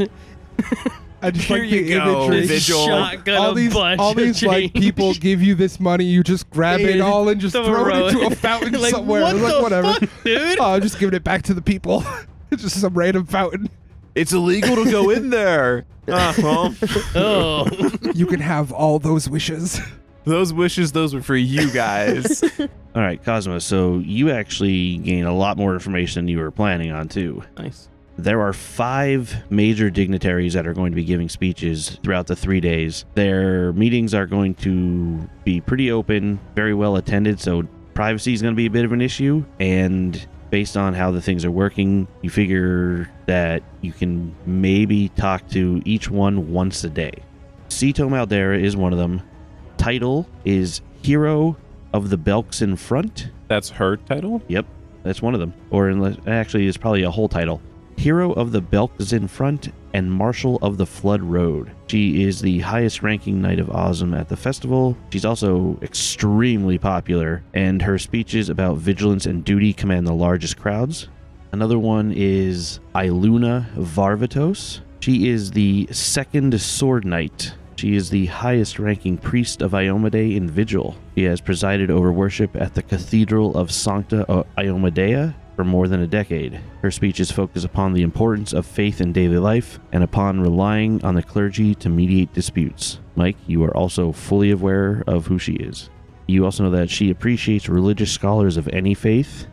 I just Here like you the go, imagery. Vigil. shotgun all a these, bunch all of these like change. people give you this money, you just grab it Yeah, all and just throw it into a fountain like, somewhere. What Like the whatever. fuck, dude? Oh, I'm just giving it back to the people. It's just some random fountain. It's illegal to go in there. Well, Oh, You can have all those wishes. those wishes, those were for you guys. All right, Cosmo, so you actually gain a lot more information than you were planning on, too. Nice. There are 5 major dignitaries that are going to be giving speeches throughout the 3 days. Their meetings are going to be pretty open, very well attended, so privacy is going to be a bit of an issue. And based on how the things are working, you figure that you can maybe talk to each one once a day. Cito Maldera is one of them. Title is Hero of the Belkson Front. That's her title? Yep, that's one of them. Or unless, actually, it's probably a whole title. Hero of the Belkzen Front, and Marshal of the Flood Road. She is the highest ranking Knight of Ozum at the festival. She's also extremely popular, and her speeches about vigilance and duty command the largest crowds. Another one is Iluna Varvatos. She is the second Sword Knight. She is the highest ranking priest of Iomedae in Vigil. She has presided over worship at the Cathedral of Sancta Iomedea for more than a decade. Her speeches focus upon the importance of faith in daily life and upon relying on the clergy to mediate disputes. Mike, you are also fully aware of who she is. You also know that she appreciates religious scholars of any faith,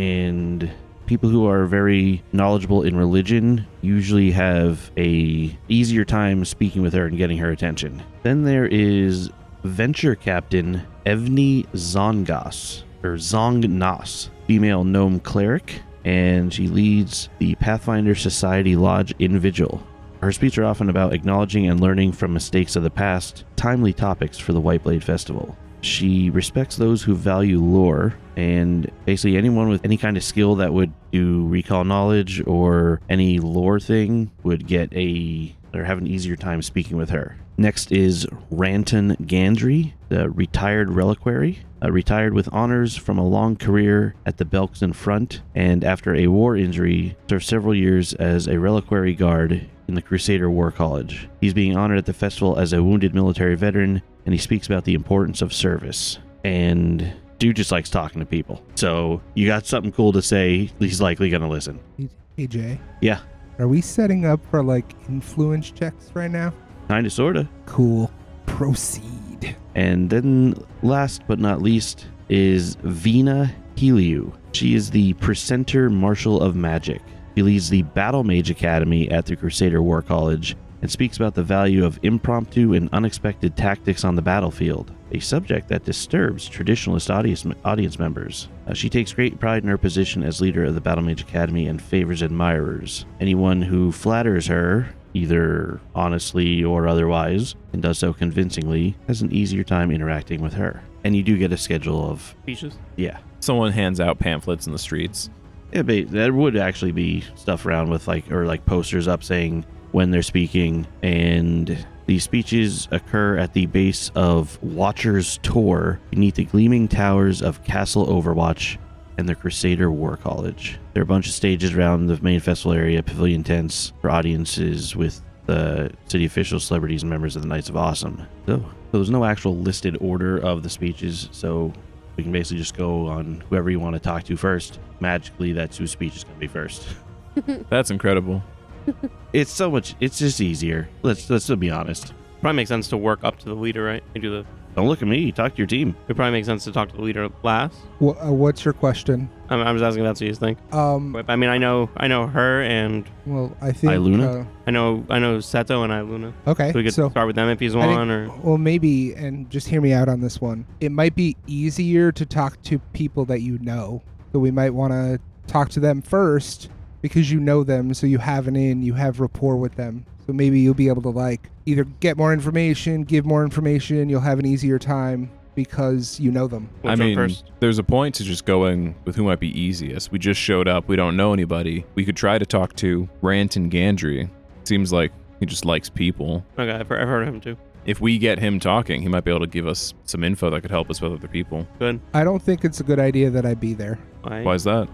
and people who are very knowledgeable in religion usually have a easier time speaking with her and getting her attention. Then there is Venture Captain Evni Zongas, or Zongnas, female gnome cleric, and she leads the Pathfinder Society Lodge in Vigil. Her speeches are often about acknowledging and learning from mistakes of the past, timely topics for the Whiteblade Festival. She respects those who value lore, and basically anyone with any kind of skill that would do recall knowledge or any lore thing would get have an easier time speaking with her. Next is Ranton Gandry, the retired reliquary. Retired with honors from a long career at the Belkzen Front, and after a war injury, served several years as a reliquary guard in the Crusader War College. He's being honored at the festival as a wounded military veteran, and he speaks about the importance of service. And dude just likes talking to people. So you got something cool to say, he's likely going to listen. Hey, Jay. Yeah. Are we setting up for like influence checks right now? Kinda, sorta. Cool. Proceed. And then last but not least is Vina Heliu. She is the Presenter Marshal of Magic. She leads the Battle Mage Academy at the Crusader War College and speaks about the value of impromptu and unexpected tactics on the battlefield, a subject that disturbs traditionalist audience members. She takes great pride in her position as leader of the Battle Mage Academy and favors admirers. Anyone who flatters her, either honestly or otherwise, and does so convincingly, has an easier time interacting with her. And you do get a schedule of Speeches? Yeah. Someone hands out pamphlets in the streets. Yeah, but there would actually be stuff around with like posters up saying when they're speaking, and these speeches occur at the base of Watcher's Tor beneath the gleaming towers of Castle Overwatch and the Crusader War College. There are a bunch of stages around the main festival area, pavilion tents for audiences with the city officials, celebrities, and members of the Knights of Awesome. So there's no actual listed order of the speeches, so we can basically just go on whoever you want to talk to first. Magically, that's whose speech is going to be first. That's incredible. It's just easier. Let's be honest. Probably makes sense to work up to the leader, right? You Don't look at me. Talk to your team. it probably makes sense to talk to the leader last. What's your question? I'm just asking if that's what you think. But, I mean, I know her, and Well, I think Iluna? I know Seto and Iluna. Okay, So we could start with them if he's I think- one, or well, maybe, and just hear me out on this one. It might be easier to talk to people that you know, so we might want to talk to them first because you know them, so you have you have rapport with them. So maybe you'll be able to like either get more information, give more information. You'll have an easier time because you know them. Which I one mean, first? there's a point to just going with who might be easiest. We just showed up. We don't know anybody. We could try to talk to Ranton Gandry. Seems like he just likes people. Okay, I've heard of him too. If we get him talking, he might be able to give us some info that could help us with other people. Good. I don't think it's a good idea that I be there. Why is that?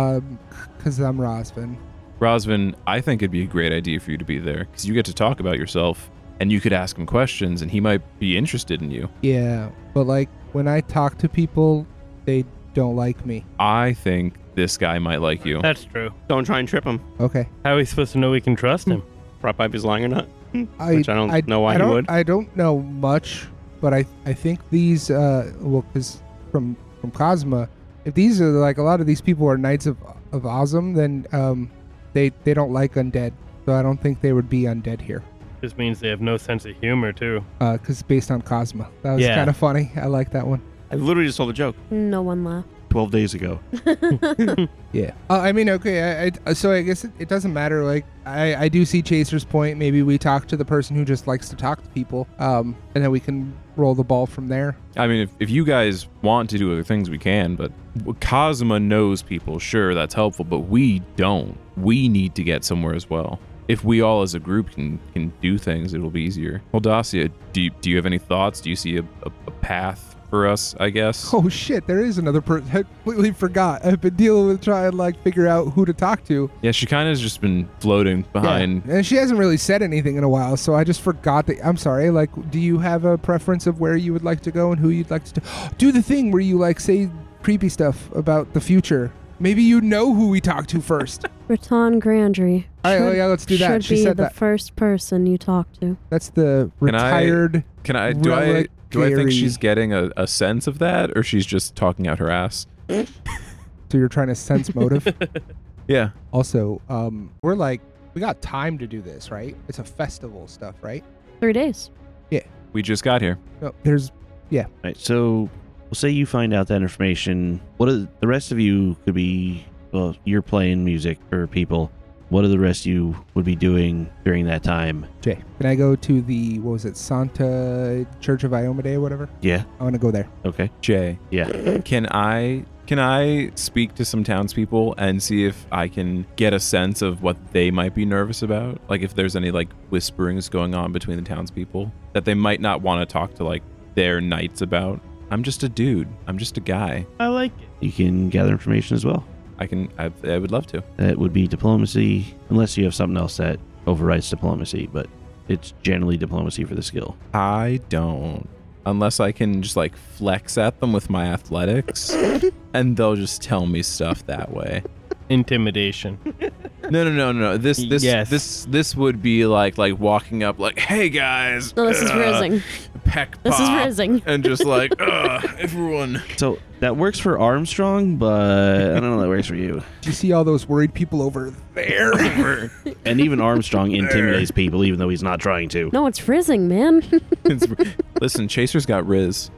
Because I'm Rosvin. Rosvin, I think it'd be a great idea for you to be there because you get to talk about yourself and you could ask him questions and he might be interested in you. Yeah, but like when I talk to people, they don't like me. I think this guy might like you. That's true. Don't try and trip him. Okay. How are we supposed to know we can trust him? Prop pipe is lying or not. Which I don't know why I he would. I don't know much, but I think these because from Cosma, if these are like a lot of these people are Knights of Ozum, then they don't like undead, so I don't think they would be undead here. This means they have no sense of humor, too. Because based on Cosma, that was Yeah. kind of funny. I like that one. I literally just told a joke. No one laughed. 12 days ago. Yeah. I mean, okay. So I guess it doesn't matter. Like, I do see Chaser's point. Maybe we talk to the person who just likes to talk to people, and then we can roll the ball from there. I mean, if you guys want to do other things, we can, but Cosma knows people. Sure, that's helpful, but we don't. We need to get somewhere as well. If we all as a group can do things, it'll be easier. Well, Dacia, do you have any thoughts? Do you see a path for us, I guess? Oh shit, there is another person. I completely forgot. I've been dealing with trying to like figure out who to talk to. Yeah, she kind of has just been floating behind. Yeah. And she hasn't really said anything in a while, so I just forgot that. I'm sorry. Like, do you have a preference of where you would like to go and who you'd like to do the thing where you like say creepy stuff about the future? Maybe you know who we talk to first. Raton Grandry. All right, oh yeah, let's do that. Should She be said the that. first person you talk to. That's the retired. Do I think Gary. she's getting a sense of that, or she's just talking out her ass? So you're trying to sense motive. Yeah. Also, we got time to do this, right? It's a festival stuff, right? 3 days. We just got here. No, there's Right. So we'll say you find out that information. What are the rest of you could be? Well, you're playing music for people. What are the rest of you would be doing during that time? Jay. Can I go to the Santa Church of Iomade or whatever? Yeah. I want to go there. Okay. Jay, Yeah. can I speak to some townspeople and see if I can get a sense of what they might be nervous about? Like if there's any like whisperings going on between the townspeople that they might not want to talk to like their knights about. I'm just a dude. I'm just a guy. I like it. You can gather information as well. I would love to. That would be diplomacy, unless you have something else that overrides diplomacy, but it's generally diplomacy for the skill. I don't. Unless I can just like flex at them with my athletics and they'll just tell me stuff that way. Intimidation. No. Yes. This would be like walking up like, hey guys. No, this is rizzing. Peck This is pop," rizzing. and just like, everyone. So that works for Armstrong, but I don't know that works for you. Do you see all those worried people over there? And even Armstrong intimidates people, even though he's not trying to. No, it's rizzing, man. Listen, Chaser's got Riz.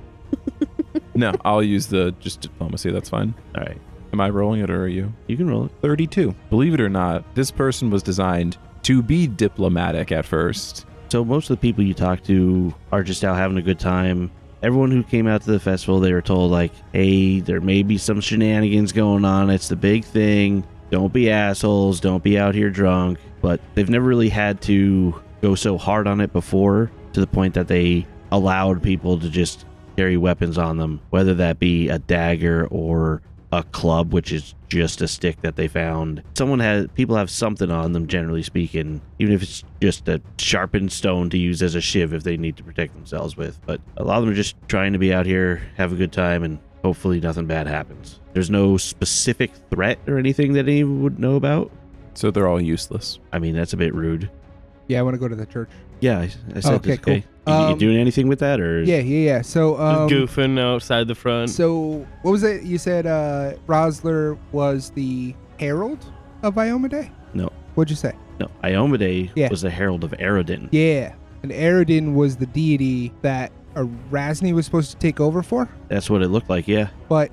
No, I'll use the just diplomacy. That's fine. All right. Am I rolling it or are you? You can roll it. 32. Believe it or not, this person was designed to be diplomatic at first. So most of the people you talk to are just out having a good time. Everyone who came out to the festival, they were told like, hey, there may be some shenanigans going on. It's the big thing. Don't be assholes. Don't be out here drunk. But they've never really had to go so hard on it before, to the point that they allowed people to just carry weapons on them, whether that be a dagger or a club, which is just a stick that they found. People have something on them, generally speaking, even if it's just a sharpened stone to use as a shiv if they need to protect themselves with. But a lot of them are just trying to be out here, have a good time, and hopefully nothing bad happens. There's no specific threat or anything that anyone would know about. So they're all useless. I mean, that's a bit rude. Yeah, I want to go to the church. Yeah, I said Okay, this, okay. cool. You doing anything with that, or? Yeah. So, Just goofing outside the front. so what was it? You said Rosler was the herald of Iomade? No. What'd you say? No, Iomade Yeah. was the herald of Eredin. Yeah. And Eredin was the deity that Razni was supposed to take over for. That's what it looked like, yeah. But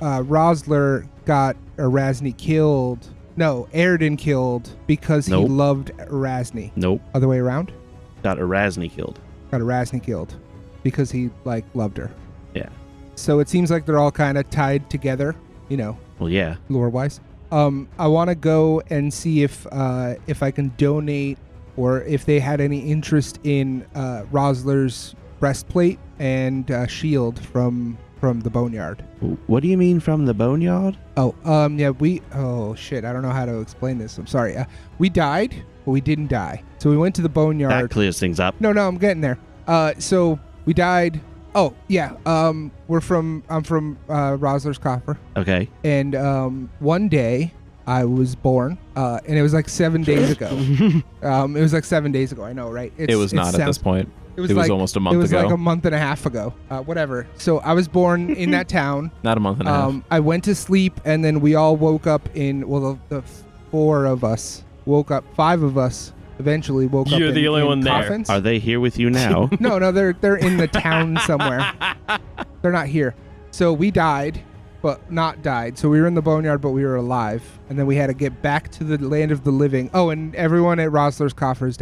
Rosler got Razni killed. No, Eredin killed because Nope. he loved Razni. Nope. Other way around? Got Erasni killed. Got Razni killed because he loved her. Yeah. So it seems like they're all kind of tied together, Well, yeah. lore-wise. I want to go and see if I can donate or if they had any interest in Rosler's breastplate and shield from the boneyard. What do you mean from the boneyard? Oh, yeah, oh shit, I don't know how to explain this. I'm sorry. We died, but we didn't die. So we went to the That boneyard. clears things up. No, I'm getting there. So we died. Oh, yeah. I'm from Rosler's Coffer. Okay. And one day I was born, and it was like 7 days ago. It was like 7 days ago. I know, right? It was not at this point. It was like, almost a month It was ago. like a month and a half ago. Whatever. So I was born in that town. Not a month and a half. I went to sleep, and then we all woke up in. Well, the four of us woke up. 5 of us eventually woke up. You're the only in one there. coffins. Are they here with you now? No, they're in the town somewhere. They're not here. So we died, but not died. So we were in the boneyard, but we were alive. And then we had to get back to the land of the living. Oh, and everyone at Rosler's Coffer is dead.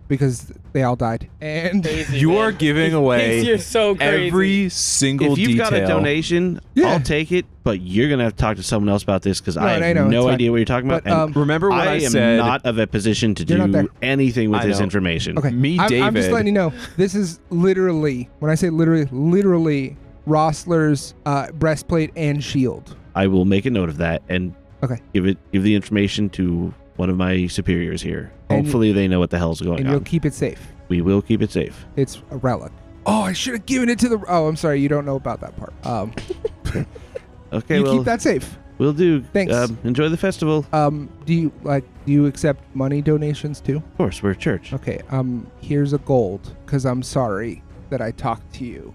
because they all died. And Crazy, You man. are giving away You're so crazy. every single If you've detail. got a donation, Yeah. I'll take it, but you're going to have to talk to someone else about this because No, I I have know, it's no fine. idea what you're talking about. But, and Remember what I am said? not of a position to You're not there. do anything with I this know. information. okay, Me, I'm just David. letting you know. This is literally, when I say literally, Rossler's breastplate and shield. I will make a note of that and Okay. give the information to one of my superiors here. And Hopefully they know what the hell's going And you'll on. keep it safe. We will keep it safe. It's a relic. Oh, I should have given it to the. Oh, I'm sorry. You don't know about that part. Okay, You well, keep that safe. we'll do. Thanks. Enjoy the festival. Do you accept money donations too? Of course, we're a church. Okay. Here's a gold because I'm sorry that I talked to you.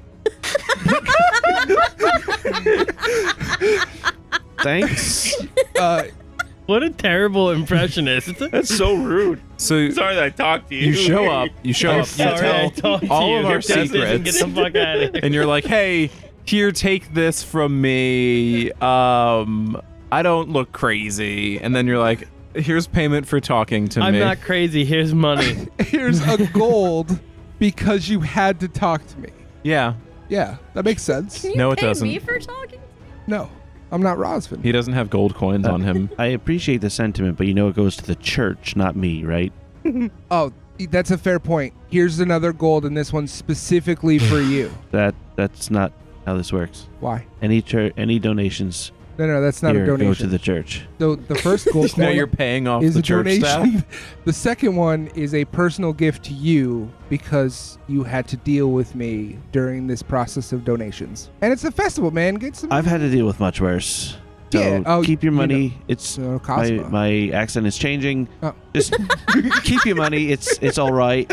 Thanks. What a terrible impressionist. That's so rude. So Sorry that I talked to you. you show up. You show I'm up. You sorry I tell talked to all you. of our Your destiny, secrets. Get the fuck out of here. and you're like, hey, here, take this from me. I don't look crazy. And then you're like, here's payment for talking to I'm me. not crazy. Here's money. Here's a gold because you had to talk to me. Yeah. Yeah, that makes sense. Can you No, it pay doesn't. me for talking? No, I'm not Rosvin. He doesn't have gold coins on him. I appreciate the sentiment, but you know it goes to the church, not me, right? Oh, that's a fair point. Here's another gold, and this one's specifically for you. That's not how this works. Why? Any donations No, that's not here a go to donation. the church. So the first gold Now coin you're paying off is the a church donation. staff. The second one is a personal gift to you because you had to deal with me during this process of donations. And it's a festival, man. Get some. I've had to deal with much worse. So Yeah, oh, keep your you money. It's Cosmo. my accent is changing. Oh. Just keep your money. It's all right.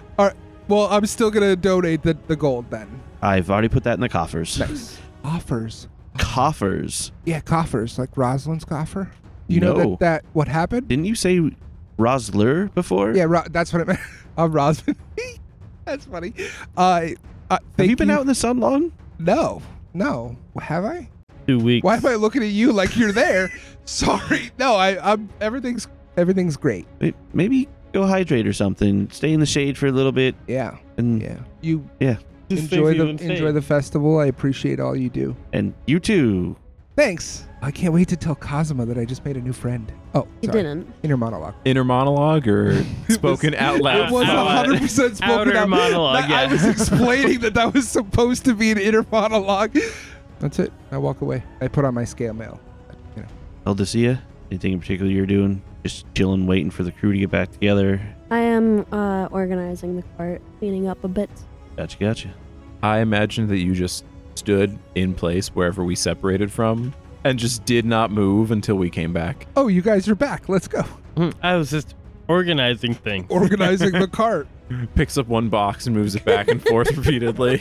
Well, I'm still gonna donate the gold then. I've already put that in the coffers. Nice. Offers. Coffers. Yeah, coffers like Rosalind's coffer. You know No. that what happened? Didn't you say Rosler before? Yeah, that's what I meant. I'm Rosvin. That's funny. Have you been out in the sun long? No. Have I? 2 weeks. Why am I looking at you like you're there? Sorry. No, I'm. Everything's great. Maybe go hydrate or something. Stay in the shade for a little bit. Yeah. And Yeah. You Just enjoy things you the don't say. enjoy the festival. I appreciate all you do. And you too. Thanks. I can't wait to tell Cosima that I just made a new friend. Oh, You sorry. didn't. Inner monologue. Inner monologue or spoken out loud? It was Out- 100% spoken outer out. monologue, I yeah. was explaining that was supposed to be an inner monologue. That's it. I walk away. I put on my scale mail. Eldesia, anything in particular you're doing? Just chilling, waiting for the crew to get back together. I am organizing the cart, cleaning up a bit. Gotcha. I imagine that you just stood in place wherever we separated from and just did not move until we came back. Oh, you guys are back. Let's go. I was just organizing things. Organizing the cart. Picks up one box and moves it back and forth repeatedly.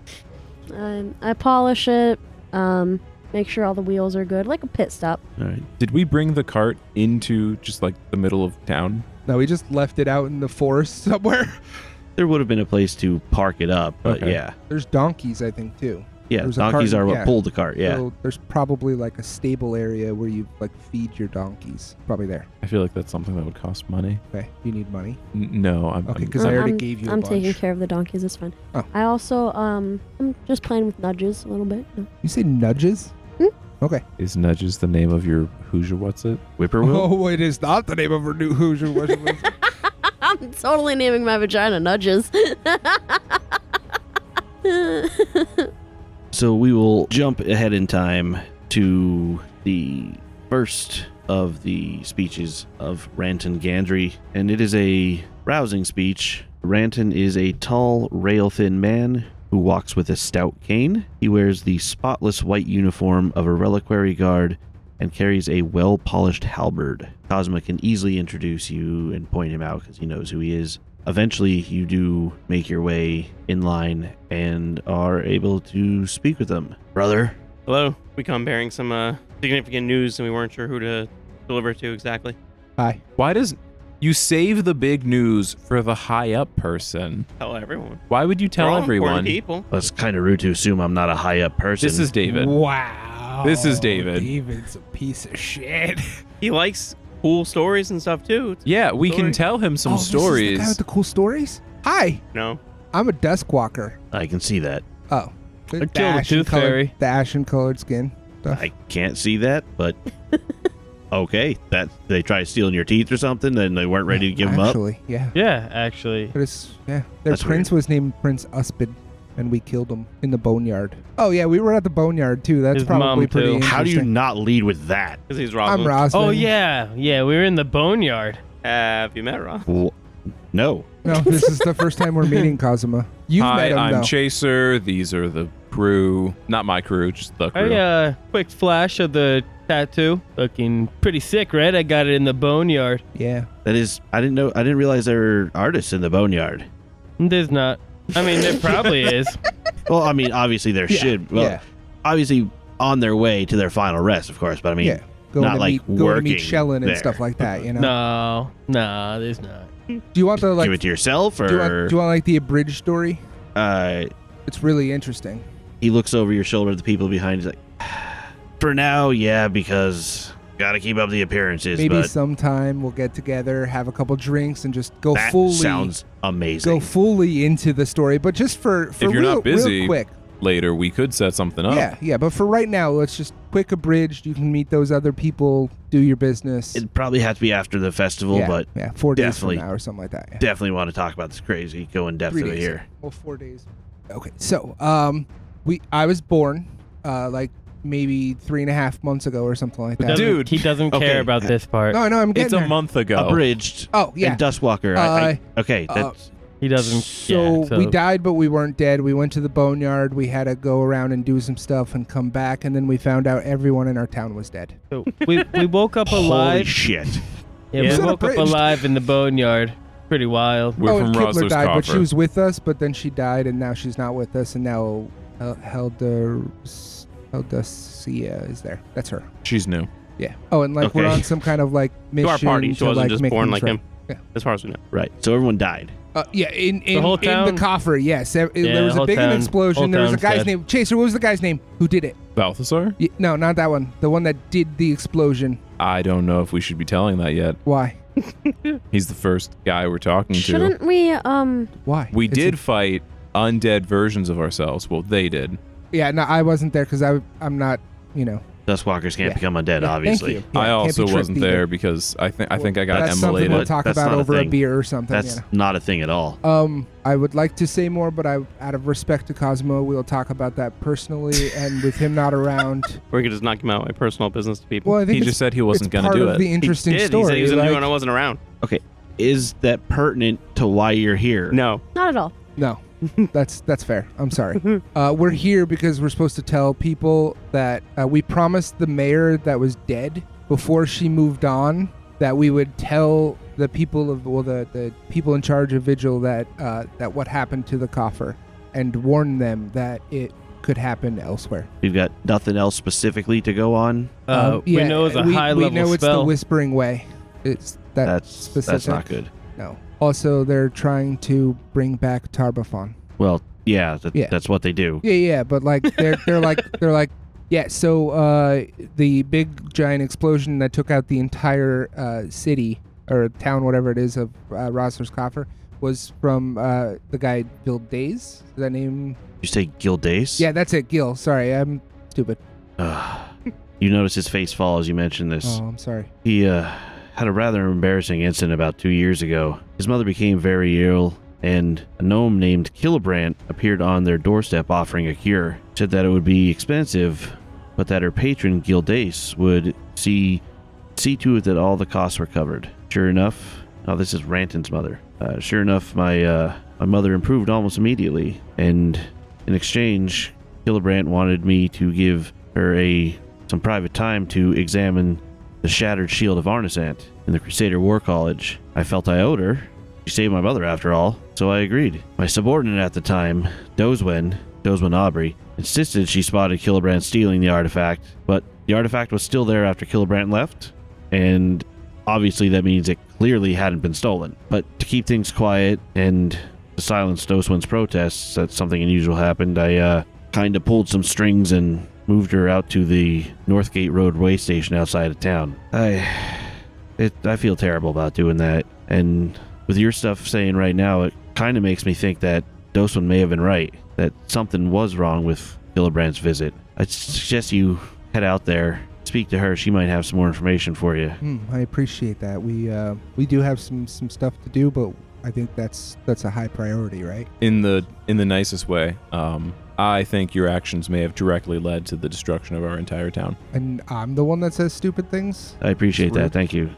I polish it, make sure all the wheels are good, like a pit stop. All right. Did we bring the cart into just like the middle of town? No, we just left it out in the forest somewhere. There would have been a place to park it up, but Okay. yeah. There's donkeys, I think, too. Yeah, There's a donkeys cart, are what yeah. pulled the cart, yeah. So there's probably like a stable area where you like feed your donkeys. Probably there. I feel like that's something that would cost money. Okay. You need money. No, I'm Okay, I'm- because I already I'm, gave you a I'm bunch. taking care of the donkeys. It's fine. Oh. I also I'm just playing with nudges a little bit. You say nudges? Okay. Is Nudges the name of your Hoosier what's it? Whippoorwill? Oh, it is not the name of her new Hoosier. I'm totally naming my vagina nudges. So we will jump ahead in time to the first of the speeches of Ranton Gandry, and it is a rousing speech. Ranton is a tall, rail-thin man who walks with a stout cane. He wears the spotless white uniform of a reliquary guard and carries a well-polished halberd. Cosma can easily introduce you and point him out because he knows who he is. Eventually, you do make your way in line and are able to speak with them. Brother, Hello. We come bearing some significant news, and we weren't sure who to deliver to exactly. Hi. Why does you save the big news for the high up person? Tell everyone. Why would you We're tell all important everyone? people. that's kind of rude to assume I'm not a high-up person. This is David. Wow. This is David. David's a piece of shit. He likes cool stories and stuff too. Yeah, we Story. can tell him some This is the stories. guy with the cool stories? Hi, No. I'm a Duskwalker. I can see that. Oh. I killed a tooth fairy. The ashen-colored skin stuff. I can't see that, but okay. That they tried stealing your teeth or something, and they weren't ready to give them up. Actually, yeah. Yeah, actually. But it's, yeah. Their That's prince was named Prince Uspid, and we killed him in the boneyard. Oh, yeah, we were at the boneyard, too. That's His probably mom, pretty too. interesting. How do you not lead with that? Because he's I'm Rosalind. Rosman. Oh, yeah. Yeah, we were in the boneyard. Have you met Ross? No. No, this is the first time we're meeting Kazuma. You've Hi, met him, I'm though. Chaser. These are the crew. Not my crew, just the crew. Quick flash of the tattoo. Looking pretty sick, right? I got it in the boneyard. Yeah. That is, I didn't realize there were artists in the boneyard. There's not. I mean, there probably is. Well, I mean, obviously there should. Well, yeah. obviously on their way to their final rest, of course. But I mean, Yeah. Going not to like meet, going to meet working Shellen and there. stuff like that, you know? No, there's not. Do you want the, like, give it to yourself, or do you want, like, the abridged story? uh, It's really interesting. he looks over your shoulder at the people behind. He's like, for now, yeah, because got to keep up the appearances. Maybe but sometime we'll get together, have a couple drinks, and just go that fully sounds amazing. go fully into the story. But just for If you're real, not busy, real quick. Later, we could set something up. Yeah. But for right now, let's just quick abridged. You can meet those other people, do your business. It'd probably have to be after the festival, yeah, but 4 days definitely- from now or something like that. Yeah. definitely want to talk about this crazy. Go in depth 3 of it days. here. Well, 4 days. Okay, so I was born like maybe 3.5 months ago or something like that. Dude. He doesn't Okay. care about this part. No, I'm getting It's a there. month ago. Abridged. Oh yeah. And Dustwalker. Okay, that's He doesn't. So we died, but we weren't dead. We went to the boneyard. We had to go around and do some stuff and come back, and then we found out everyone in our town was dead. So we woke up holy alive. shit. Yeah, It was we woke up unabridged. alive in the boneyard. Pretty wild. We're from and Kibler Rosler's died, but she Coffer. was with us. But then she died, and now she's not with us. And now Heldacia is there. That's her. She's new. Yeah. Oh, and like we're Okay. on some kind of like mission To our party. She to wasn't like just make born things like right. him. As far as we know. Right. So everyone died. Yeah, in whole in the town? coffer. Yes, there Yeah, was a whole big town- explosion. whole There was a town's guy's dead. name. Chaser. What was the guy's name? Who did it? Balthasar? No, not that one. The one that did the explosion. I don't know if we should be telling that yet. Why? He's the first guy we're talking to. Shouldn't we, Why? We It's did a- fight undead versions of ourselves. Well, they did. Yeah, no, I wasn't there because I'm not. You know. Dustwalkers can't Yeah. become undead, Yeah, obviously. Thank you. Yeah, I can't also be wasn't tricked either. there because I think I got That's something immolated. we'll talk That's about not a over a thing. beer or something. That's you not a thing at all. know. I would like to say more, but out of respect to Cosmo, we'll talk about that personally. And with him not around, Or we could just knock him out my personal business to people. well, I think He it's, just said he wasn't it's going to part do of it. the interesting he did. story. He said he was going to do it like- when I wasn't around. Is that pertinent to why you're here? No. not at all. No, that's fair. I'm sorry. We're here because we're supposed to tell people that we promised the mayor that was dead before she moved on that we would tell the people of the people in charge of Vigil that what happened to the coffer and warn them that it could happen elsewhere. We've got nothing else specifically to go on. We know it's a high we level know it's spell. the Whispering Way. It's That's specific. not good. No. Also, they're trying to bring back Tarbafon. Well, yeah, Yeah. that's what they do. Yeah, but like they're like yeah. So the big giant explosion that took out the entire city or town, whatever it is, of Rosler's Coffer was from the guy Gil Days. Is that name? You say Gildace? Yeah, that's it. Gil. Sorry, I'm stupid. You notice his face fall as you mentioned this. Oh, I'm sorry. He had a rather embarrassing incident about 2 years ago. His mother became very ill, and a gnome named Killebrand appeared on their doorstep offering a cure. Said that it would be expensive, but that her patron Gildace would see to it that all the costs were covered. Sure enough, this is Ranton's mother. Sure enough, my mother improved almost immediately, and in exchange, Killebrand wanted me to give her some private time to examine the shattered shield of Arnisant in the Crusader War College. I felt I owed her. She saved my mother after all, so I agreed. My subordinate at the time, Dozwen Aubrey, insisted she spotted Killebrand stealing the artifact, but the artifact was still there after Killebrand left, and obviously that means it clearly hadn't been stolen. But to keep things quiet and to silence Dozwen's protests that something unusual happened, I kind of pulled some strings and moved her out to the Northgate Road way station outside of town. I I feel terrible about doing that. And with your stuff saying right now, it kind of makes me think that Doswin may have been right, that something was wrong with Gillibrand's visit. I suggest you head out there, speak to her. She might have some more information for you. I appreciate that. We do have some stuff to do, but I think that's a high priority, right? In the nicest way. I think your actions may have directly led to the destruction of our entire town. And I'm the one that says stupid things. I appreciate that. Thank you.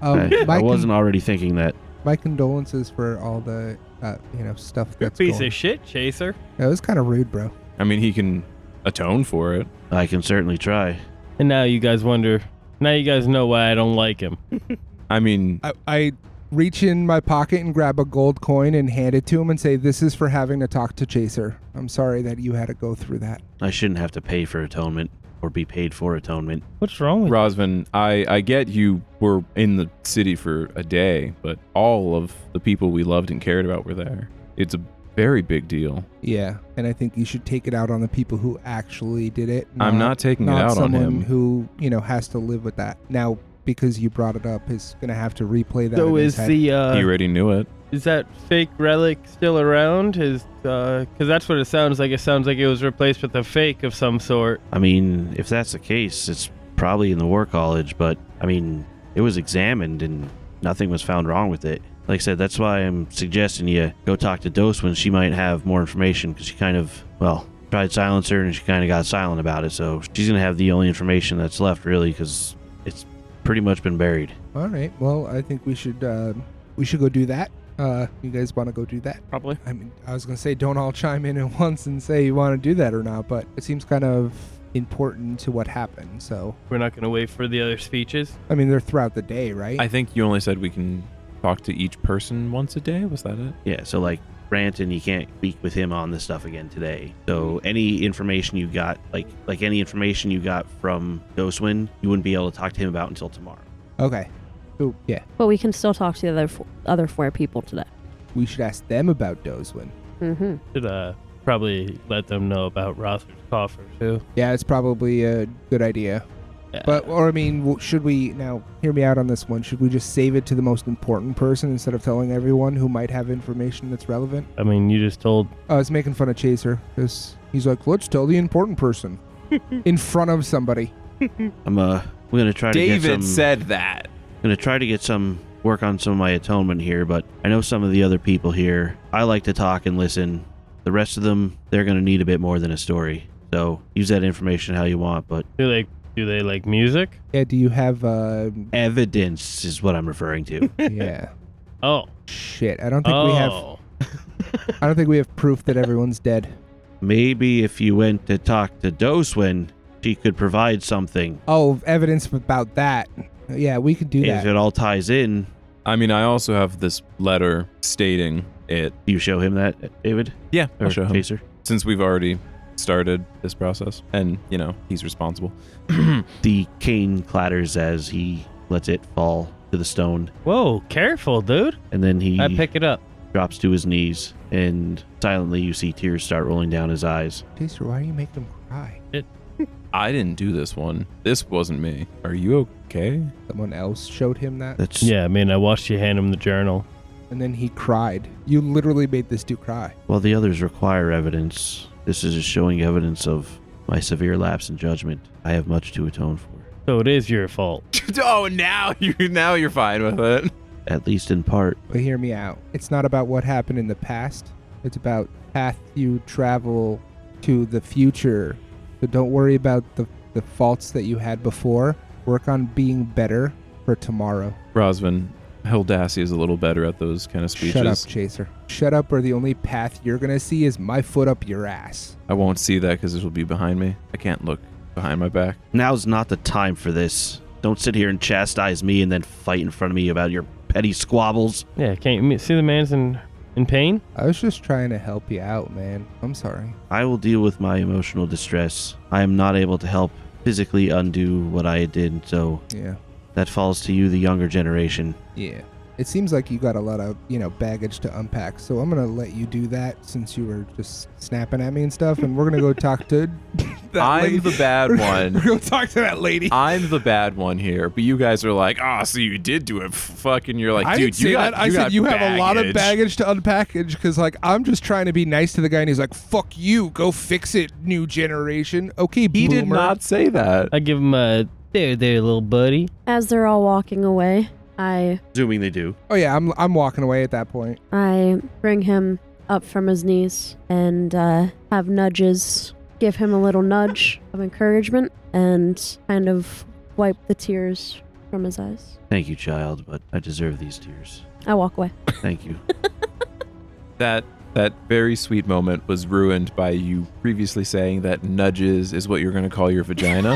I My wasn't already thinking that. my condolences for all the stuff that's Piece going. of shit, Chaser. It was kind of rude, bro. I mean, he can atone for it. I can certainly try. And now you guys wonder. Now you guys know why I don't like him. I mean, I reach in my pocket and grab a gold coin and hand it to him and say, "This is for having to talk to Chaser. I'm sorry that you had to go through that." I shouldn't have to pay for atonement or be paid for atonement. What's wrong with Rosvin, I get you were in the city for a day, but all of the people we loved and cared about were there. It's a very big deal. Yeah, and I think you should take it out on the people who actually did it. I'm not taking it out on someone him. who has to live with that now because you brought it up. Is gonna have to replay that. So in his is head. He the already knew it. is that fake relic still around? Is because that's what it sounds like. It sounds like it was replaced with a fake of some sort. I mean, if that's the case, it's probably in the War College, but I mean, it was examined and nothing was found wrong with it. Like I said, that's why I'm suggesting you go talk to Doswin. She might have more information because she kind of, tried to silence her and she kind of got silent about it. So she's going to have the only information that's left, really, because it's pretty much been buried. All right. Well, I think we should go do that. You guys want to go do that? Probably. I mean, I was gonna say don't all chime in at once and say you want to do that or not, but it seems kind of important to what happened. So, We're not going to wait for the other speeches. I mean, they're throughout the day, right? I think you only said we can talk to each person once a day. Was that it? Yeah, so like Branton, you can't speak with him on this stuff again today. So any information you got, like any information you got from Doswin, you wouldn't be able to talk to him about until tomorrow. Okay. So, yeah, But we can still talk to the other four people today. we should ask them about Doswin. Mm-hmm. Should probably let them know about Rosser's coffer too. Yeah, it's probably a good idea. But, or I mean, should we, now, hear me out on this one, should we just save it to the most important person instead of telling everyone who might have information that's relevant? I mean, you just told. I was making fun of Chaser, because he's like, let's tell the important person in front of somebody. We're gonna try to get some. David said that. Gonna try to get some work on some of my atonement here, but I know some of the other people here. I like to talk and listen. The rest of them, they're gonna need a bit more than a story. So use that information how you want, but Do they like music? Yeah, do you have, evidence is what I'm referring to. yeah. Oh. Shit, I don't think we have proof that everyone's dead. Maybe if you went to talk to Doswin, she could provide something. Oh, evidence about that. Yeah, we could do If that. it all ties in, I mean, I also have this letter stating it. do you show him that, David? Yeah, Or I'll show him. Chaser? Since we've already started this process, and he's responsible. The cane clatters as he lets it fall to the stone, Whoa, careful, dude. and then he I pick it up. drops to his knees, and silently you see tears start rolling down his eyes. Chaser, why are you making him cry? I didn't do this one. This wasn't me. Are you okay? Someone else showed him that, That's Yeah, I mean, I watched you hand him the journal. and then he cried. You literally made this dude cry. While the others require evidence, this is just showing evidence of my severe lapse in judgment. I have much to atone for, So it is your fault. Oh, now you're fine with it. at least in part. But hear me out. It's not about what happened in the past. It's about path you travel to the future. So don't worry about the faults that you had before. Work on being better for tomorrow. Rosvin, Hildassi is a little better at those kind of speeches. Shut up, Chaser. Shut up, or the only path you're going to see is my foot up your ass. I won't see that because this will be behind me. I can't look behind my back. Now's not the time for this. Don't sit here and chastise me and then fight in front of me about your petty squabbles. Yeah, can't you see the man's in pain? I was just trying to help you out, man. I'm sorry. I will deal with my emotional distress. I am not able to help physically undo what I did, so Yeah. that falls to you, the younger generation. Yeah. It seems like you got a lot of, baggage to unpack. So I'm going to let you do that since you were just snapping at me and stuff. And we're going to go talk to that lady. I'm the bad one. We're going to talk to that lady. I'm the bad one here. But you guys are like, oh, so you did do it. Fucking, you're like, I dude, didn't say you got that. I said you have a lot of baggage. baggage to unpackage because, I'm just trying to be nice to the guy. And he's like, fuck you. Go fix it, new generation. Okay, He boomer. did not say that. I give him a there, little buddy. As they're all walking away, I Assuming they do. Oh, yeah, I'm walking away at that point. bring him up from his knees and have Nudges give him a little nudge of encouragement and kind of wipe the tears from his eyes. Thank you, child, but I deserve these tears. I walk away. Thank you. That very sweet moment was ruined by you previously saying that nudges is what you're going to call your vagina.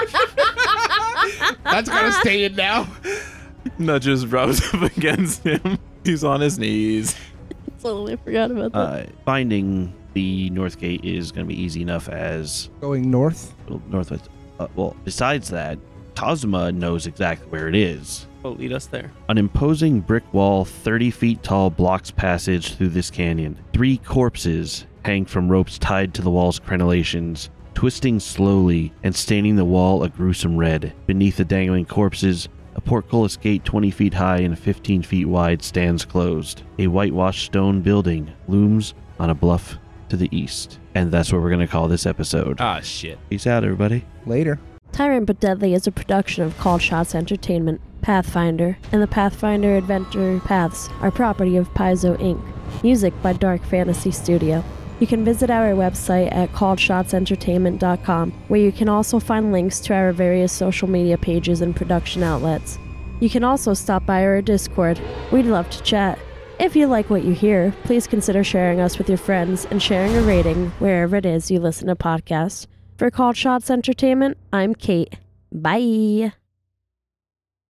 That's got to stay in now. Nudges rubs up against him. He's on his knees. Totally forgot about that. Finding the North Gate is going to be easy enough as Going north. northwest. Besides that, Kazuma knows exactly where it is. Will lead us there. An imposing brick wall 30 feet tall blocks passage through this canyon. 3 corpses hang from ropes tied to the wall's crenellations, twisting slowly and staining the wall a gruesome red. Beneath the dangling corpses, a portcullis gate 20 feet high and 15 feet wide stands closed. A whitewashed stone building looms on a bluff to the east. And that's what we're going to call this episode. Ah, shit. Peace out, everybody. Later. Tyrant But Deadly is a production of Called Shots Entertainment, Pathfinder, and the Pathfinder Adventure Paths are property of Paizo Inc. Music by Dark Fantasy Studio. You can visit our website at calledshotsentertainment.com, where you can also find links to our various social media pages and production outlets. You can also stop by our Discord. We'd love to chat. If you like what you hear, please consider sharing us with your friends and sharing a rating wherever it is you listen to podcasts. For Called Shots Entertainment, I'm Kate. Bye.